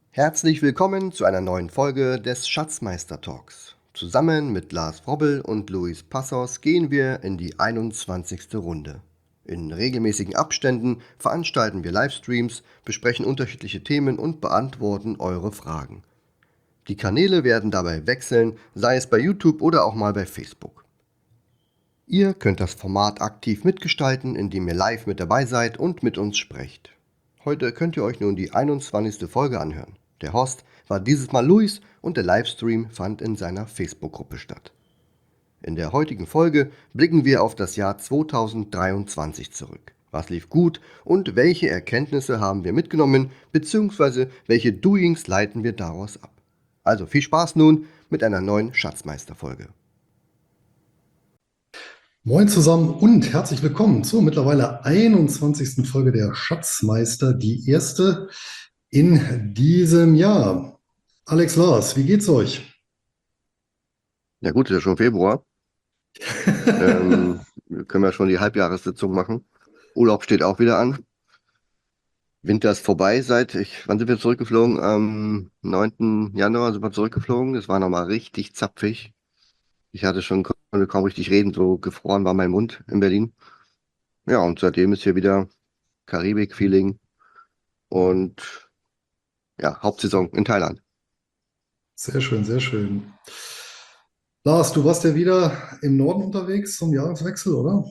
Herzlich willkommen zu einer neuen Folge des Schatzmeister Talks. Zusammen mit Lars Wrobbel und Luis Passos gehen wir in die 21. Runde. In regelmäßigen Abständen veranstalten wir Livestreams, besprechen unterschiedliche Themen und beantworten eure Fragen. Die Kanäle werden dabei wechseln, sei es bei YouTube oder auch mal bei Facebook. Ihr könnt das Format aktiv mitgestalten, indem ihr live mit dabei seid und mit uns sprecht. Heute könnt ihr euch nun die 21. Folge anhören. Der Host war dieses Mal Luis und der Livestream fand in seiner Facebook-Gruppe statt. In der heutigen Folge blicken wir auf das Jahr 2023 zurück. Was lief gut und welche Erkenntnisse haben wir mitgenommen, beziehungsweise welche Doings leiten wir daraus ab. Also viel Spaß nun mit einer neuen Schatzmeister-Folge. Moin zusammen und herzlich willkommen zur mittlerweile 21. Folge der Schatzmeister, die erste in diesem Jahr. Alex, Lars, wie geht's euch? Ja gut, ist ja schon Februar. Wir können ja schon die Halbjahressitzung machen. Urlaub steht auch wieder an. Winter ist vorbei wann sind wir zurückgeflogen? Am 9. Januar sind wir zurückgeflogen. Es war nochmal richtig zapfig. Ich hatte schon, konnte kaum richtig reden, so gefroren war mein Mund in Berlin. Ja, und seitdem ist hier wieder Karibik-Feeling und ja, Hauptsaison in Thailand. Sehr schön, sehr schön. Lars, du warst ja wieder im Norden unterwegs zum Jahreswechsel, oder?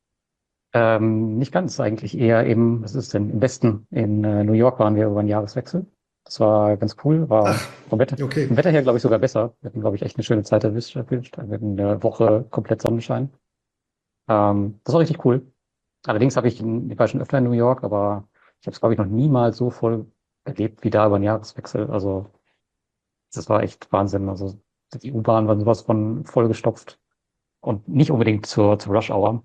Nicht ganz, eigentlich eher was ist denn, im Westen. In New York waren wir über den Jahreswechsel. Das war ganz cool, war Ach, vom okay. Wetter her, glaube ich, sogar besser. Wir hatten, glaube ich, echt eine schöne Zeit erwischt. Wir hatten eine Woche komplett Sonnenschein. Das war richtig cool. Allerdings ich war schon öfter in New York, aber ich habe es, glaube ich, noch niemals so voll erlebt wie da über den Jahreswechsel. Also, das war echt Wahnsinn. Also, die U-Bahn war sowas von vollgestopft und nicht unbedingt zur Rush Hour.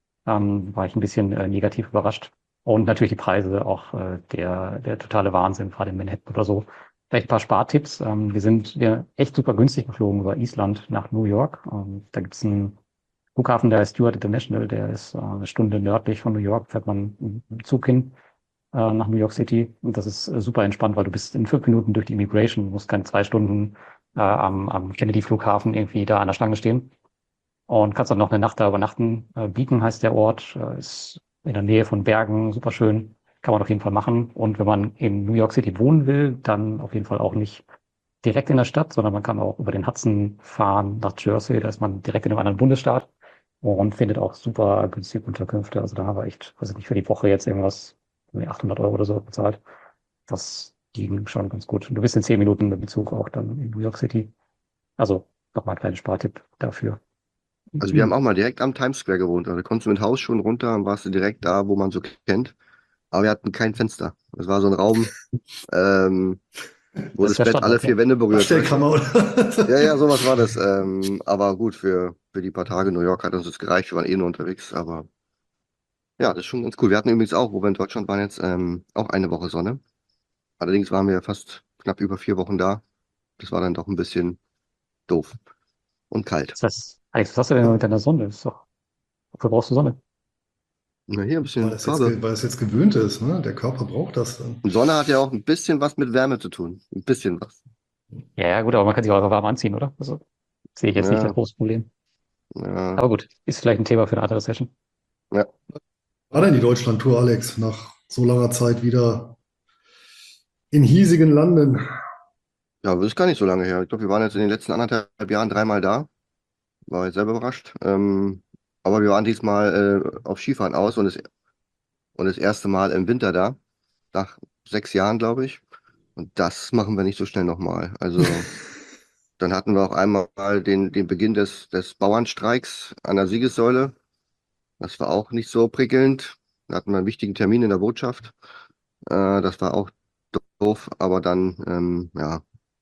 War ich ein bisschen negativ überrascht. Und natürlich die Preise, auch der totale Wahnsinn, gerade in Manhattan oder so. Vielleicht ein paar Spartipps. Wir sind ja echt super günstig geflogen über Island nach New York. Da gibt's einen Flughafen, der heißt Stewart International, der ist eine Stunde nördlich von New York, fährt man mit dem Zug hin nach New York City. Und das ist super entspannt, weil du bist in 5 Minuten durch die Immigration, du musst keine 2 Stunden am Kennedy-Flughafen irgendwie da an der Schlange stehen und kannst dann noch eine Nacht da übernachten. Beacon heißt der Ort, ist in der Nähe von Bergen, super schön, kann man auf jeden Fall machen. Und wenn man in New York City wohnen will, dann auf jeden Fall auch nicht direkt in der Stadt, sondern man kann auch über den Hudson fahren nach Jersey, da ist man direkt in einem anderen Bundesstaat und findet auch super günstige Unterkünfte. Also da haben wir echt, weiß ich nicht, für die Woche jetzt irgendwas, 800 € oder so bezahlt. Das ging schon ganz gut. Und du bist in 10 Minuten mit dem Zug auch dann in New York City. Also nochmal ein kleiner Spartipp dafür. Also wir haben auch mal direkt am Times Square gewohnt. Also da konntest du mit Haus schon runter und warst du direkt da, wo man so kennt. Aber wir hatten kein Fenster. Es war so ein Raum, ähm, wo Das ist das der Bett alle Standard, ja. 4 Wände berührt, weißt du? Abstellkammer, oder? Ja, ja, sowas war das. Aber gut, für die paar Tage New York hat uns das gereicht. Wir waren eh nur unterwegs. Aber ja, das ist schon ganz cool. Wir hatten übrigens auch, wo wir in Deutschland waren jetzt, auch eine Woche Sonne. Allerdings waren wir fast knapp über 4 Wochen da. Das war dann doch ein bisschen doof und kalt. Das heißt, Alex, was hast du denn mit deiner Sonne? Wofür brauchst du Sonne? Na, hier ein Weil bisschen es jetzt, Farbe. weil es jetzt gewöhnt ist, ne? Der Körper braucht das dann. Und Sonne hat ja auch ein bisschen was mit Wärme zu tun. Ein bisschen was. Ja, ja, gut, aber man kann sich auch warm anziehen, oder? Also sehe ich jetzt nicht das Ja, große Problem. ja, Aber gut, ist vielleicht ein Thema für eine andere Session. ja. War denn die Deutschlandtour, Alex, nach so langer Zeit wieder in hiesigen Landen? Ja, aber das ist gar nicht so lange her. Ich glaube, wir waren jetzt in den letzten 1,5 Jahren dreimal da. War ich selber überrascht. Aber wir waren diesmal auf Skifahren aus und das erste Mal im Winter da. Nach 6 Jahren, glaube ich. Und das machen wir nicht so schnell nochmal. Also, dann hatten wir auch einmal den Beginn des Bauernstreiks an der Siegessäule. Das war auch nicht so prickelnd. Da hatten wir einen wichtigen Termin in der Botschaft. Das war auch doof, aber dann, ja,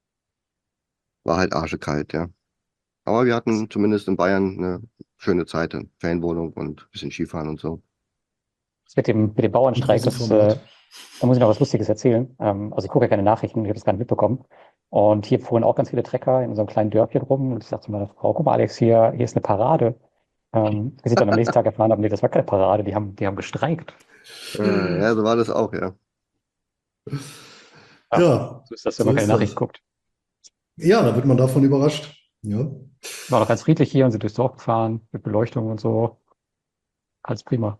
war halt arschekalt, ja. Aber wir hatten zumindest in Bayern eine schöne Zeit, eine Ferienwohnung und ein bisschen Skifahren und so. Das mit dem Bauernstreik, Grausenformat. da muss ich noch was Lustiges erzählen. Also ich gucke ja keine Nachrichten, ich habe das gar nicht mitbekommen. Und hier fuhren auch ganz viele Trecker in so einem kleinen Dörfchen rum. Und ich sagte zu meiner Frau, guck mal, Alex, hier ist eine Parade. Wir sind dann am nächsten Tag erfahren haben, nee, das war keine Parade, die haben gestreikt. Ja, so war das auch, ja. Ja, So ist das, wenn so man keine ist Nachrichten das. guckt. Ja, da wird man davon überrascht. Ja, War doch ganz friedlich hier und sind durchs Dorf gefahren mit Beleuchtung und so. Alles prima.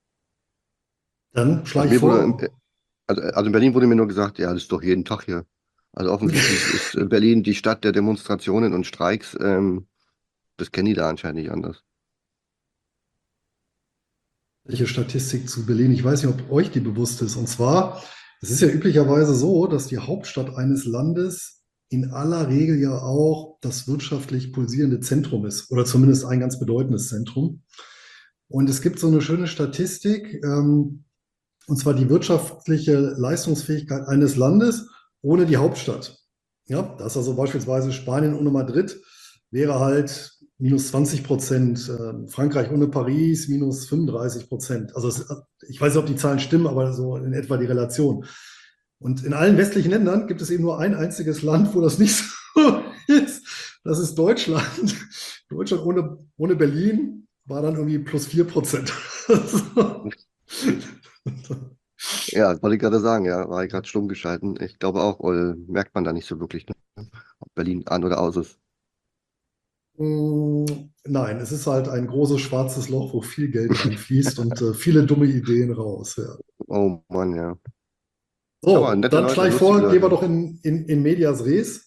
dann Also schlage ich mir wurde, vor. also in Berlin wurde mir nur gesagt, ja, das ist doch jeden Tag hier. Also offensichtlich ist Berlin die Stadt der Demonstrationen und Streiks. Das kennen die da anscheinend nicht anders. Welche Statistik zu Berlin? Ich weiß nicht, ob euch die bewusst ist. Und zwar, es ist ja üblicherweise so, dass die Hauptstadt eines Landes in aller Regel ja auch das wirtschaftlich pulsierende Zentrum ist oder zumindest ein ganz bedeutendes Zentrum. Und es gibt so eine schöne Statistik, und zwar die wirtschaftliche Leistungsfähigkeit eines Landes ohne die Hauptstadt. Ja, das ist also beispielsweise Spanien ohne Madrid wäre halt minus 20%, Frankreich ohne Paris minus 35%. Also ich weiß nicht, ob die Zahlen stimmen, aber so in etwa die Relation. Und in allen westlichen Ländern gibt es eben nur ein einziges Land, wo das nicht so ist. Das ist Deutschland. Deutschland ohne Berlin war dann irgendwie plus 4%. Ja, wollte ich gerade sagen, ja, war ich gerade stumm geschalten. Ich glaube auch, merkt man da nicht so wirklich, ne? Ob Berlin an oder aus ist. Mm, Nein, es ist halt ein großes schwarzes Loch, wo viel Geld reinfließt und viele dumme Ideen raus. Ja. Oh Mann, ja. Aber So, nette dann Leute, schlage ich lustige vor, gehen wir Leute. doch in medias res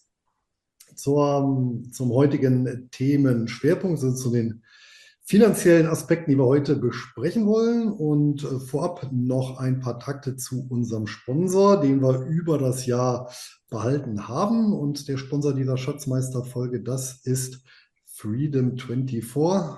zum heutigen Themenschwerpunkt, also zu den finanziellen Aspekten, die wir heute besprechen wollen. Und vorab noch ein paar Takte zu unserem Sponsor, den wir über das Jahr behalten haben. Und der Sponsor dieser Schatzmeister-Folge, das ist Freedom24.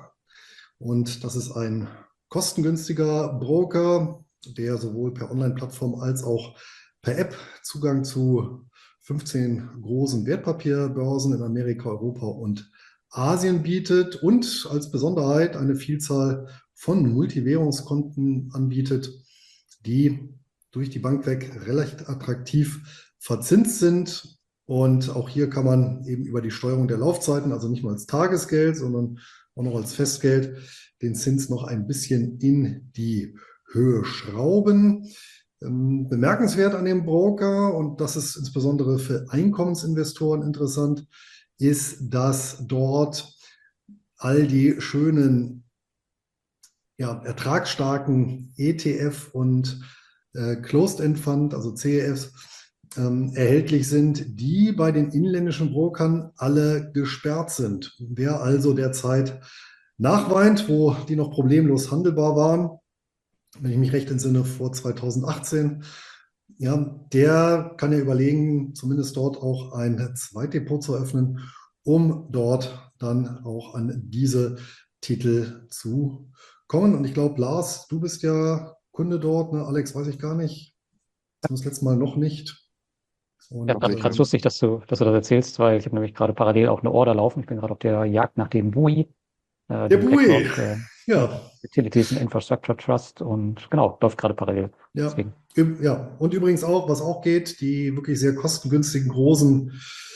Und das ist ein kostengünstiger Broker, der sowohl per Online-Plattform als auch per App Zugang zu 15 großen Wertpapierbörsen in Amerika, Europa und Asien bietet und als Besonderheit eine Vielzahl von Multivwährungskonten anbietet, die durch die Bank weg recht attraktiv verzinst sind. Und auch hier kann man eben über die Steuerung der Laufzeiten, also nicht nur als Tagesgeld, sondern auch noch als Festgeld, den Zins noch ein bisschen in die Höhe schrauben. Bemerkenswert an dem Broker, und das ist insbesondere für Einkommensinvestoren interessant, ist, dass dort all die schönen, ja, ertragsstarken ETF und Closed-End Fund, also CEFs, erhältlich sind, die bei den inländischen Brokern alle gesperrt sind. Wer also derzeit nachweint, wo die noch problemlos handelbar waren, wenn ich mich recht entsinne, vor 2018, ja, der kann ja überlegen, zumindest dort auch ein Zweitdepot zu öffnen, um dort dann auch an diese Titel zu kommen. Und ich glaube, Lars, du bist ja Kunde dort, ne? Alex, weiß ich gar nicht. Das letzte Mal noch nicht. Ja, Noch Und nicht, ganz ja. lustig, dass du das erzählst, weil ich habe nämlich gerade parallel auch eine Order laufen. Ich bin gerade auf der Jagd nach dem BUI, der dem Bui, BlackRock ja, Utilities and Infrastructure Trust und genau, läuft gerade parallel. ja, Deswegen. ja. Und übrigens auch, was auch geht, die wirklich sehr kostengünstigen großen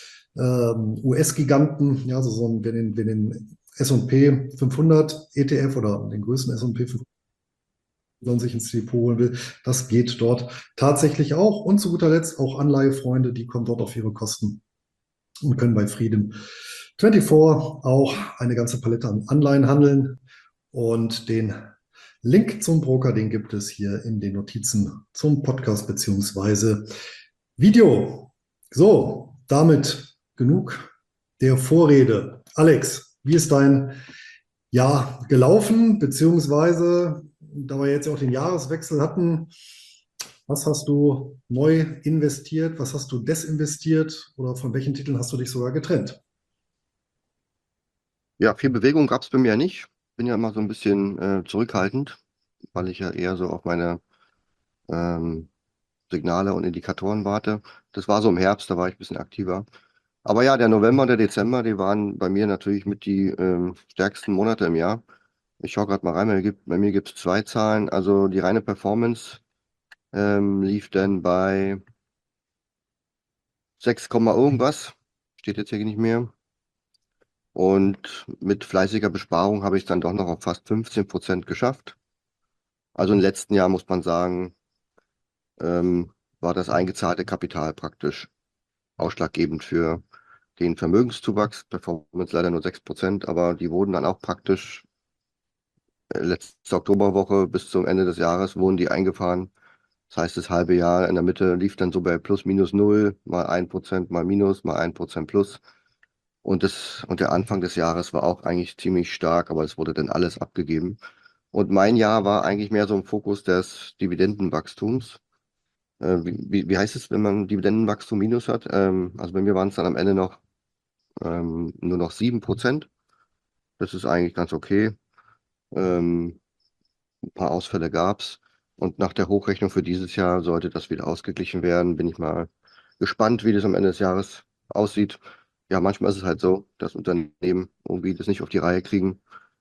US-Giganten, ja, also wer den S&P 500 ETF oder den größten S&P 500 sich ins Depot holen will, das geht dort tatsächlich auch. Und zu guter Letzt auch Anleihefreunde, die kommen dort auf ihre Kosten und können bei Freedom 24 auch eine ganze Palette an Anleihen handeln. Und den Link zum Broker, den gibt es hier in den Notizen zum Podcast beziehungsweise Video. So, damit genug der Vorrede. Alex, wie ist dein Jahr gelaufen? Beziehungsweise, da wir jetzt ja auch den Jahreswechsel hatten, was hast du neu investiert? Was hast du desinvestiert? Oder von welchen Titeln hast du dich sogar getrennt? Ja, viel Bewegung gab es bei mir ja nicht. Bin ja immer so ein bisschen zurückhaltend, weil ich ja eher so auf meine ähm, Signale und Indikatoren warte. Das war so im Herbst, da war ich ein bisschen aktiver. Aber ja, der November und der Dezember, die waren bei mir natürlich mit die stärksten Monate im Jahr. Ich schaue gerade mal rein, bei mir gibt es zwei Zahlen. Also die reine Performance lief dann bei 6, irgendwas. Steht jetzt hier nicht mehr. Und mit fleißiger Besparung habe ich dann doch noch auf fast 15% geschafft. Also im letzten Jahr muss man sagen, ähm, war das eingezahlte Kapital praktisch ausschlaggebend für den Vermögenszuwachs. Performance leider nur 6%, aber die wurden dann auch praktisch letzte Oktoberwoche bis zum Ende des Jahres wurden die eingefahren. Das heißt, das halbe Jahr in der Mitte lief dann so bei plus minus null, mal 1%, mal minus, mal 1% plus. Und der Anfang des Jahres war auch eigentlich ziemlich stark, aber es wurde dann alles abgegeben. Und mein Jahr war eigentlich mehr so im Fokus des Dividendenwachstums. Wie heißt es, wenn man Dividendenwachstum minus hat? Also bei mir waren es dann am Ende noch nur noch 7%. Das ist eigentlich ganz okay. Ähm, ein paar Ausfälle gab es. Und nach der Hochrechnung für dieses Jahr sollte das wieder ausgeglichen werden. Bin ich mal gespannt, wie das am Ende des Jahres aussieht. Ja, manchmal ist es halt so, dass Unternehmen irgendwie das nicht auf die Reihe kriegen.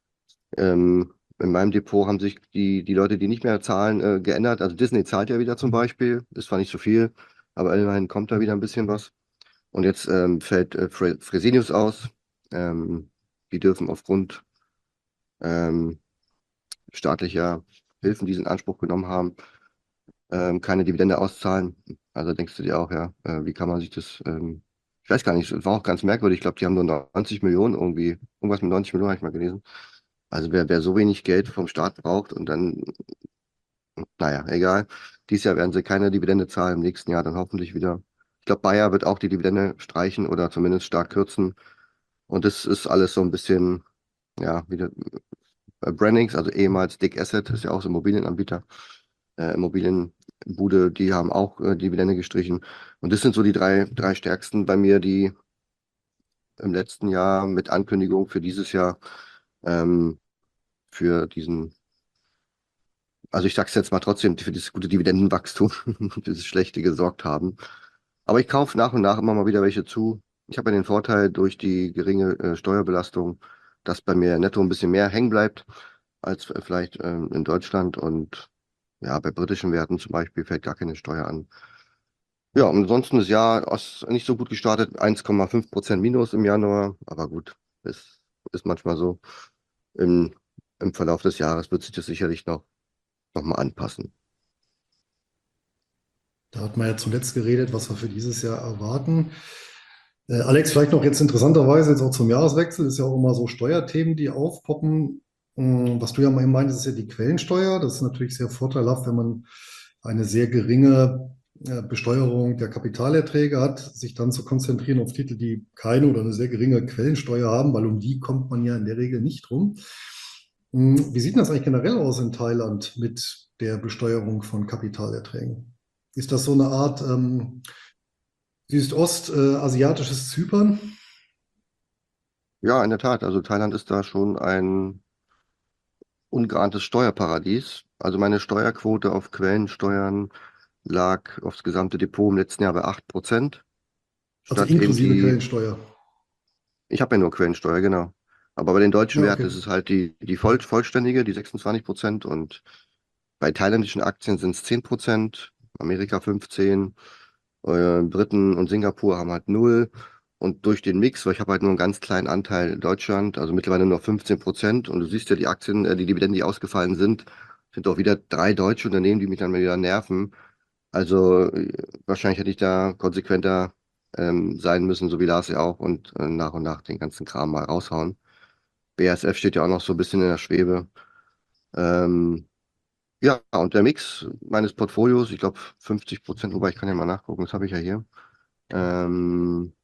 In meinem Depot haben sich die Leute, die nicht mehr zahlen, geändert. Also Disney zahlt ja wieder zum Beispiel. Ist zwar nicht so viel, aber immerhin kommt da wieder ein bisschen was. Und jetzt fällt Fresenius aus. Die dürfen aufgrund ähm, staatlicher Hilfen, die sie in Anspruch genommen haben, keine Dividende auszahlen. Also denkst du dir auch, ja, wie kann man sich das, ich weiß gar nicht, es war auch ganz merkwürdig. Ich glaube, die haben nur 90 Millionen irgendwie, irgendwas mit 90 Millionen habe ich mal gelesen. Also wer so wenig Geld vom Staat braucht und dann, naja, egal. Dieses Jahr werden sie keine Dividende zahlen, im nächsten Jahr dann hoffentlich wieder. Ich glaube, Bayer wird auch die Dividende streichen oder zumindest stark kürzen. Und das ist alles so ein bisschen, ja, wieder Brandings, also ehemals Dick Asset, ist ja auch so ein Immobilienanbieter, Immobilienbude, die haben auch Dividende gestrichen. Und das sind so die drei stärksten bei mir, die im letzten Jahr mit Ankündigung für dieses Jahr ähm, für diesen, also ich sag's jetzt mal trotzdem, für dieses gute Dividendenwachstum, dieses schlechte gesorgt haben. Aber ich kaufe nach und nach immer mal wieder welche zu. Ich habe ja den Vorteil durch die geringe Steuerbelastung, dass bei mir netto ein bisschen mehr hängen bleibt als vielleicht in Deutschland. Und ja, bei britischen Werten zum Beispiel fällt gar keine Steuer an. Ja, und ansonsten das Jahr ist nicht so gut gestartet, 1,5% Minus im Januar. Aber gut, ist manchmal so. Im, Im Verlauf des Jahres wird sich das sicherlich noch mal anpassen. Da hat man ja zuletzt geredet, was wir für dieses Jahr erwarten. Alex, vielleicht noch jetzt interessanterweise jetzt auch zum Jahreswechsel, ist ja auch immer so Steuerthemen, die aufpoppen. Was du ja mal meintest, ist ja die Quellensteuer. Das ist natürlich sehr vorteilhaft, wenn man eine sehr geringe Besteuerung der Kapitalerträge hat, sich dann zu konzentrieren auf Titel, die keine oder eine sehr geringe Quellensteuer haben, weil um die kommt man ja in der Regel nicht rum. Wie sieht das eigentlich generell aus in Thailand mit der Besteuerung von Kapitalerträgen? Ist das so eine Art Südost-asiatisches Zypern? Ja, in der Tat. Also Thailand ist da schon ein ungeahntes Steuerparadies. Also meine Steuerquote auf Quellensteuern lag aufs gesamte Depot im letzten Jahr bei 8%, Also statt eben inklusive die, Quellensteuer. ich habe ja nur Quellensteuer, genau. Aber bei den deutschen Ja, Werten okay. ist es halt die vollständige, die 26%. Und bei thailändischen Aktien sind es 10%, Amerika 15%, Briten und Singapur haben halt 0. Und durch den Mix, weil ich habe halt nur einen ganz kleinen Anteil in Deutschland, also mittlerweile nur 15%. Und du siehst ja die Aktien, die Dividenden, die ausgefallen sind auch wieder 3 deutsche Unternehmen, die mich dann wieder nerven. Also wahrscheinlich hätte ich da konsequenter sein müssen, so wie Lars ja auch, und nach den ganzen Kram mal raushauen. BASF steht ja auch noch so ein bisschen in der Schwebe. Ähm, ja, und der Mix meines Portfolios, ich glaube 50%, wobei ich kann ja mal nachgucken, das habe ich ja hier. Ähm,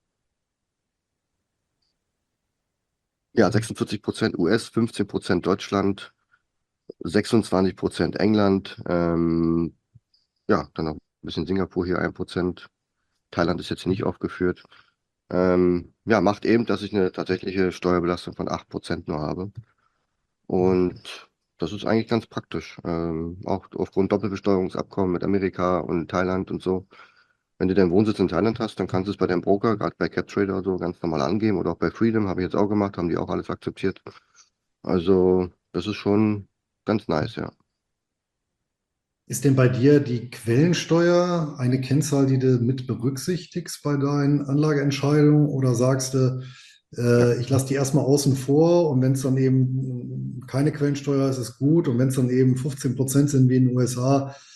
ja, 46% US, 15% Deutschland, 26% England, ja, dann noch ein bisschen Singapur hier 1%. Thailand ist jetzt hier nicht aufgeführt. Ja, macht eben, dass ich eine tatsächliche Steuerbelastung von 8% nur habe. Und das ist eigentlich ganz praktisch. Auch aufgrund Doppelbesteuerungsabkommen mit Amerika und Thailand und so. Wenn du deinen Wohnsitz in Thailand hast, dann kannst du es bei deinem Broker, gerade bei CapTrader oder so, ganz normal angeben. Oder auch bei Freedom, habe ich jetzt auch gemacht, haben die auch alles akzeptiert. Also, das ist schon ganz nice, ja. Ist denn bei dir die Quellensteuer eine Kennzahl, die du mit berücksichtigst bei deinen Anlageentscheidungen? Oder sagst du, Ja. ich lasse die erstmal außen vor und wenn es dann eben keine Quellensteuer ist, ist gut. Und wenn es dann eben 15% sind wie in den USA,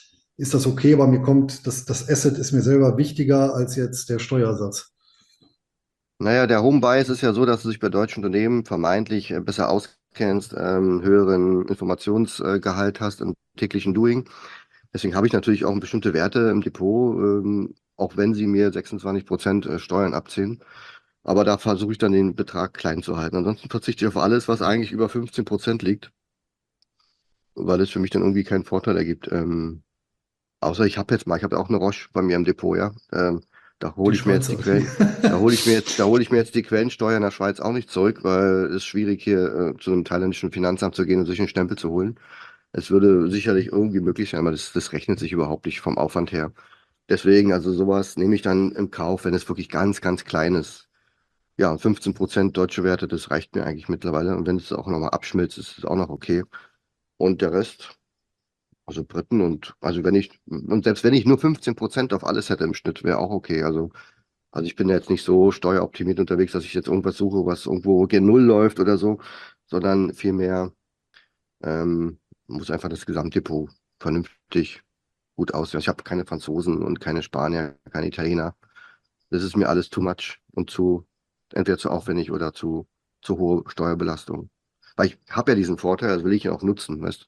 ist das okay, aber mir kommt, das Asset ist mir selber wichtiger als jetzt der Steuersatz. Naja, der Home Bias ist ja so, dass du dich bei deutschen Unternehmen vermeintlich besser auskennst, höheren Informationsgehalt hast im täglichen Doing. Deswegen habe ich natürlich auch bestimmte Werte im Depot, auch wenn sie mir 26% Steuern abziehen. Aber da versuche ich dann den Betrag klein zu halten. Ansonsten verzichte ich auf alles, was eigentlich über 15% liegt, weil es für mich dann irgendwie keinen Vorteil ergibt. Außer ich habe auch eine Roche bei mir im Depot, ja. Da Die hole ich mir jetzt die Schweizer. Quellen, da hole ich mir jetzt die Quellensteuer in der Schweiz auch nicht zurück, weil es ist schwierig hier zu einem thailändischen Finanzamt zu gehen und sich einen Stempel zu holen. Es würde sicherlich irgendwie möglich sein, aber das rechnet sich überhaupt nicht vom Aufwand her. Deswegen, also sowas nehme ich dann im Kauf, wenn es wirklich ganz, ganz klein ist. Ja, 15% deutsche Werte, das reicht mir eigentlich mittlerweile. Und wenn es auch nochmal abschmilzt, ist es auch noch okay. Und der Rest, also Briten also und selbst wenn ich nur 15% auf alles hätte im Schnitt, wäre auch okay. Also ich bin ja jetzt nicht so steueroptimiert unterwegs, dass ich jetzt irgendwas suche, was irgendwo gen Null läuft oder so, sondern vielmehr muss einfach das Gesamtdepot vernünftig gut aussehen. Ich habe keine Franzosen und keine Spanier, keine Italiener. Das ist mir alles too much und entweder zu aufwendig oder zu hohe Steuerbelastung. Weil ich habe ja diesen Vorteil, das will ich ja auch nutzen, weißt.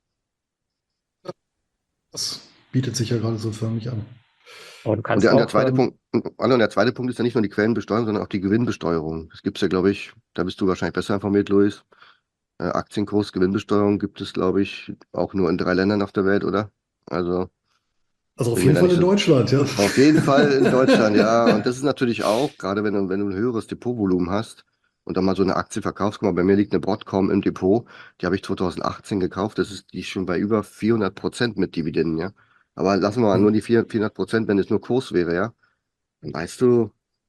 Das bietet sich ja gerade so förmlich an. Aber du Und kannst der auch, zweite Punkt, und der zweite Punkt ist ja nicht nur die Quellenbesteuerung, sondern auch die Gewinnbesteuerung. Das gibt es ja, glaube ich, da bist du wahrscheinlich besser informiert, Luis. Aktienkurs, Gewinnbesteuerung gibt es, glaube ich, auch nur in 3 Ländern auf der Welt, oder? Also Also auf bin mir jeden da Fall nicht in so. Deutschland, ja. Auf jeden Fall in Deutschland, ja. Und das ist natürlich auch, gerade wenn du ein höheres Depotvolumen hast und dann mal so eine Aktie verkaufst. Guck mal, bei mir liegt eine Broadcom im Depot, die habe ich 2018 gekauft. Die ist schon bei über 400% mit Dividenden, ja. Aber lassen wir mal nur die 400%, wenn es nur Kurs wäre, ja. Dann weißt du,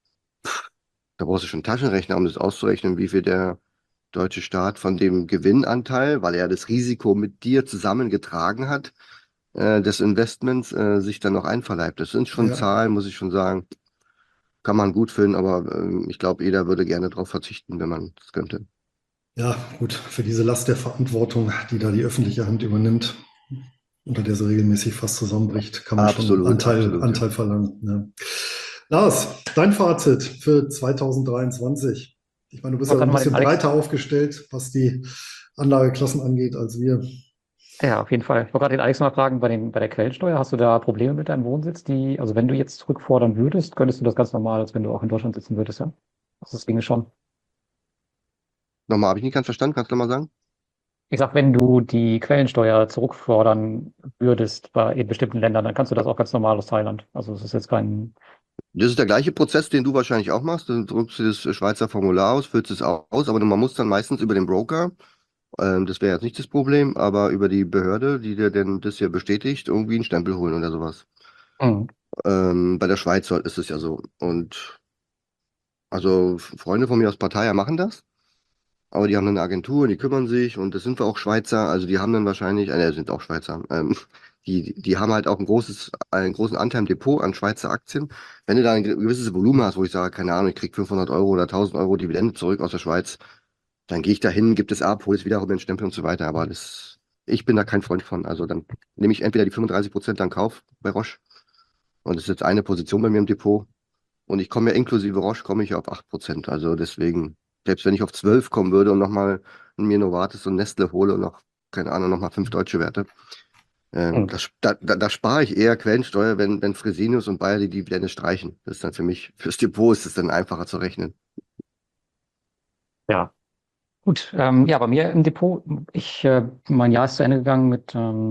da brauchst du schon einen Taschenrechner, um das auszurechnen, wie viel der deutsche Staat von dem Gewinnanteil, weil er das Risiko mit dir zusammengetragen hat, des Investments, sich dann noch einverleibt. Das sind schon Ja, Zahlen, muss ich schon sagen, kann man gut finden, aber ich glaube, jeder würde gerne darauf verzichten, wenn man es könnte. ja, gut, für diese Last der Verantwortung, die da die öffentliche Hand übernimmt, unter der sie regelmäßig fast zusammenbricht, kann man schon Absolut, absolut, ja. Anteil verlangen. Ne? Lars, dein Fazit für 2023. Ich meine, du ich bist ja wollte ein gerade mal den bisschen Alex, breiter aufgestellt, was die Anlageklassen angeht, als wir. ja, auf jeden Fall. Ich wollte gerade den Alex mal fragen, bei der Quellensteuer, hast du da Probleme mit deinem Wohnsitz? Also wenn du jetzt zurückfordern würdest, könntest du das ganz normal, als wenn du auch in Deutschland sitzen würdest, ja? Das ginge schon. Nochmal, habe ich nicht ganz verstanden, kannst du nochmal sagen? Ich sag, wenn du die Quellensteuer zurückfordern würdest in bestimmten Ländern, dann kannst du das auch ganz normal aus Thailand. Also es ist jetzt kein, Das ist der gleiche Prozess, den du wahrscheinlich auch machst. Du drückst dir das Schweizer Formular aus, füllst es aus, aber man muss dann meistens über den Broker, das wäre jetzt nicht das Problem, aber über die Behörde, die dir denn das hier bestätigt, irgendwie einen Stempel holen oder sowas. hm, Bei der Schweiz ist es ja so. Und also Freunde von mir aus Partei machen das. Aber die haben dann eine Agentur, die kümmern sich und das sind wir auch Schweizer, also die haben dann wahrscheinlich, sind auch Schweizer, die haben halt auch einen großen Anteil im Depot an Schweizer Aktien. Wenn du da ein gewisses Volumen hast, wo ich sage, keine Ahnung, ich krieg 500 € oder 1.000 € Dividende zurück aus der Schweiz, dann gehe ich da hin, gebe es ab, hole es wieder, hole mir den Stempel und so weiter. Ich bin da kein Freund von. Also dann nehme ich entweder die 35% dann Kauf bei Roche und das ist jetzt eine Position bei mir im Depot und ich komme ja inklusive Roche, komme ich ja auf 8%. Also deswegen, selbst wenn ich auf 12 kommen würde und nochmal mir Novartis und Nestle hole und noch, keine Ahnung, nochmal 5 deutsche Werte, hm, da spare ich eher Quellensteuer, wenn Fresenius und Bayer die Dividende streichen. Das ist dann für mich, fürs Depot ist es dann einfacher zu rechnen. ja. Gut, ja, bei mir im Depot, mein Jahr ist zu Ende gegangen mit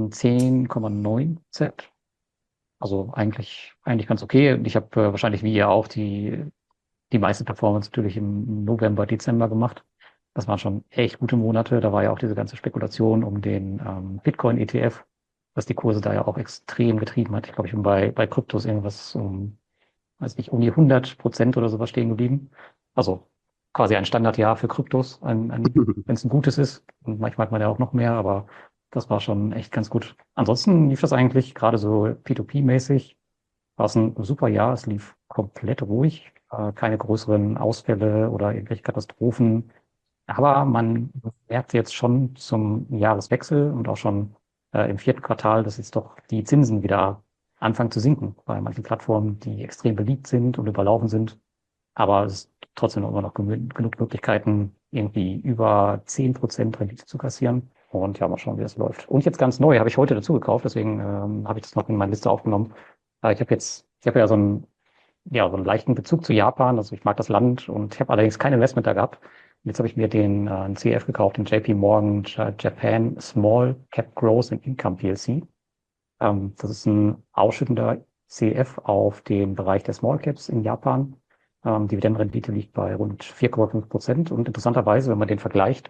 10,9%. Also eigentlich ganz okay. Und ich habe wahrscheinlich wie ihr auch die meiste Performance natürlich im November, Dezember gemacht. Das waren schon echt gute Monate. Da war ja auch diese ganze Spekulation um den Bitcoin-ETF, was die Kurse da ja auch extrem getrieben hat. Ich glaube, ich bin bei Kryptos irgendwas weiß nicht, um die 100% oder sowas stehen geblieben. Also quasi ein Standardjahr für Kryptos, wenn es ein gutes ist. Und manchmal hat man ja auch noch mehr, aber das war schon echt ganz gut. Ansonsten lief das eigentlich gerade so P2P-mäßig. War es ein super Jahr. Es lief komplett ruhig. Keine größeren Ausfälle oder irgendwelche Katastrophen. Aber man merkt jetzt schon zum Jahreswechsel und auch schon im vierten Quartal, dass jetzt doch die Zinsen wieder anfangen zu sinken bei manchen Plattformen, die extrem beliebt sind und überlaufen sind. Aber es ist trotzdem immer noch genug Möglichkeiten, irgendwie über 10% Rendite zu kassieren. Und ja, mal schauen, wie das läuft. Und jetzt ganz neu, habe ich heute dazu gekauft, deswegen habe ich das noch in meine Liste aufgenommen. Ich habe ja so einen leichten Bezug zu Japan. Also ich mag das Land und ich habe allerdings kein Investment da gehabt. Und jetzt habe ich mir einen CF gekauft, den JP Morgan Japan Small Cap Growth and Income PLC. Das ist ein ausschüttender CF auf den Bereich der Small Caps in Japan. Dividendenrendite liegt bei rund 4,5%. Und interessanterweise, wenn man den vergleicht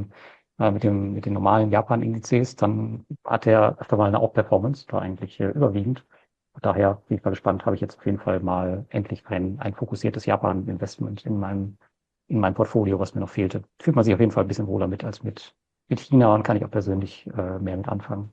mit den normalen Japan-Indizes, dann hat er öfter mal eine Outperformance, da eigentlich überwiegend. Daher bin ich mal gespannt, habe ich jetzt auf jeden Fall mal endlich ein fokussiertes Japan-Investment in meinem Portfolio, was mir noch fehlte. Fühlt man sich auf jeden Fall ein bisschen wohler mit als mit China und kann ich auch persönlich mehr mit anfangen.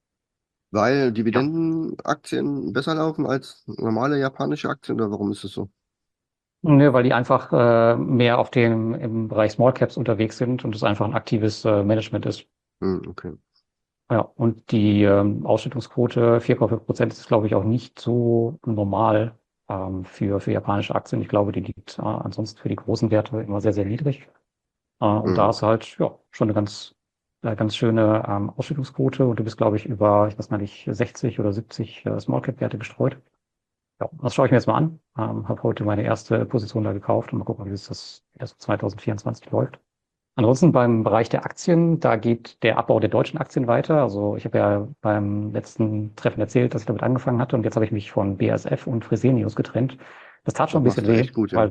Weil Ja. Dividendenaktien besser laufen als normale japanische Aktien oder warum ist es so? Nö, weil die einfach mehr im Bereich Small Caps unterwegs sind und es einfach ein aktives Management ist. Okay. Ja, und die Ausschüttungsquote 4,5% ist, glaube ich, auch nicht so normal für japanische Aktien. Ich glaube, die liegt ansonsten für die großen Werte immer sehr, sehr niedrig. Und da Hm. ist halt ja schon eine ganz schöne Ausschüttungsquote und du bist, glaube ich, über, ich weiß gar nicht, 60 oder 70 Small Cap Werte gestreut. Ja, das schaue ich mir jetzt mal an. Habe heute meine erste Position da gekauft und mal gucken, wie das 2024 läuft. Ansonsten beim Bereich der Aktien, da geht der Abbau der deutschen Aktien weiter. Also ich habe ja beim letzten Treffen erzählt, dass ich damit angefangen hatte und jetzt habe ich mich von BASF und Fresenius getrennt. Das tat schon Das ein bisschen machst du weh, echt gut, ja. weil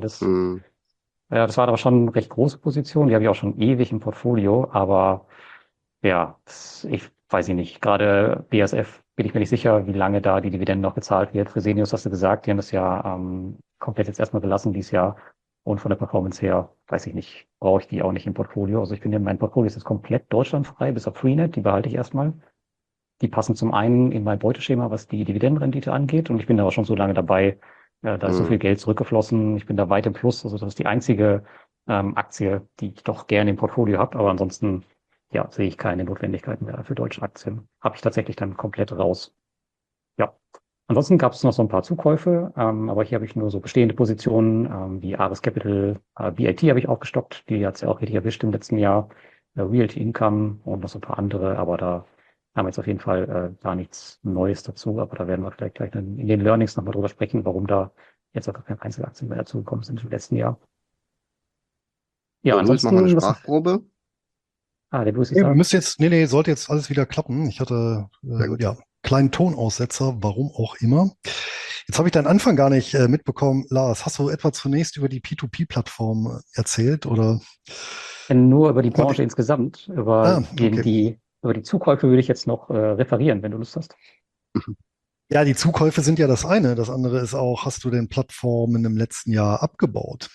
ja, das war aber schon eine recht große Position. Die habe ich auch schon ewig im Portfolio, aber ja, ich weiß nicht. Gerade BASF bin ich mir nicht sicher, wie lange da die Dividende noch gezahlt wird. Fresenius hast du gesagt, die haben das ja komplett jetzt erstmal gelassen dieses Jahr. Und von der Performance her, weiß ich nicht, brauche ich die auch nicht im Portfolio. Also ich finde, mein Portfolio ist jetzt komplett deutschlandfrei, bis auf Freenet, die behalte ich erstmal. Die passen zum einen in mein Beuteschema, was die Dividendenrendite angeht. Und ich bin da auch schon so lange dabei, da ist so viel Hm. Geld zurückgeflossen. Ich bin da weit im Plus. Also das ist die einzige Aktie, die ich doch gerne im Portfolio habe. Aber ansonsten, ja, sehe ich keine Notwendigkeiten mehr für deutsche Aktien. Habe ich tatsächlich dann komplett raus. Ja. Ansonsten gab es noch so ein paar Zukäufe, aber hier habe ich nur so bestehende Positionen, wie Ares Capital, BIT habe ich aufgestockt, die hat es ja auch richtig erwischt im letzten Jahr, Realty Income und noch so ein paar andere, aber da haben wir jetzt auf jeden Fall gar nichts Neues dazu, aber da werden wir vielleicht gleich dann in den Learnings nochmal drüber sprechen, warum da jetzt auch gar keine Einzelaktien mehr dazugekommen sind im letzten Jahr. Ja, So, Luis, mach mal eine ansonsten, Sprachprobe. der Luis ist Nee, da. sollte jetzt alles wieder klappen. Ich hatte Sehr gut. ja kleinen Tonaussetzer, warum auch immer. Jetzt habe ich deinen Anfang gar nicht mitbekommen. Lars, hast du etwa zunächst über die P2P-Plattform erzählt oder Nur über die konnte Branche ich? insgesamt, Ah, okay. über die Zukäufe würde ich jetzt noch referieren, wenn du Lust hast. Ja, die Zukäufe sind ja das eine. Das andere ist auch, hast du den Plattformen im letzten Jahr abgebaut?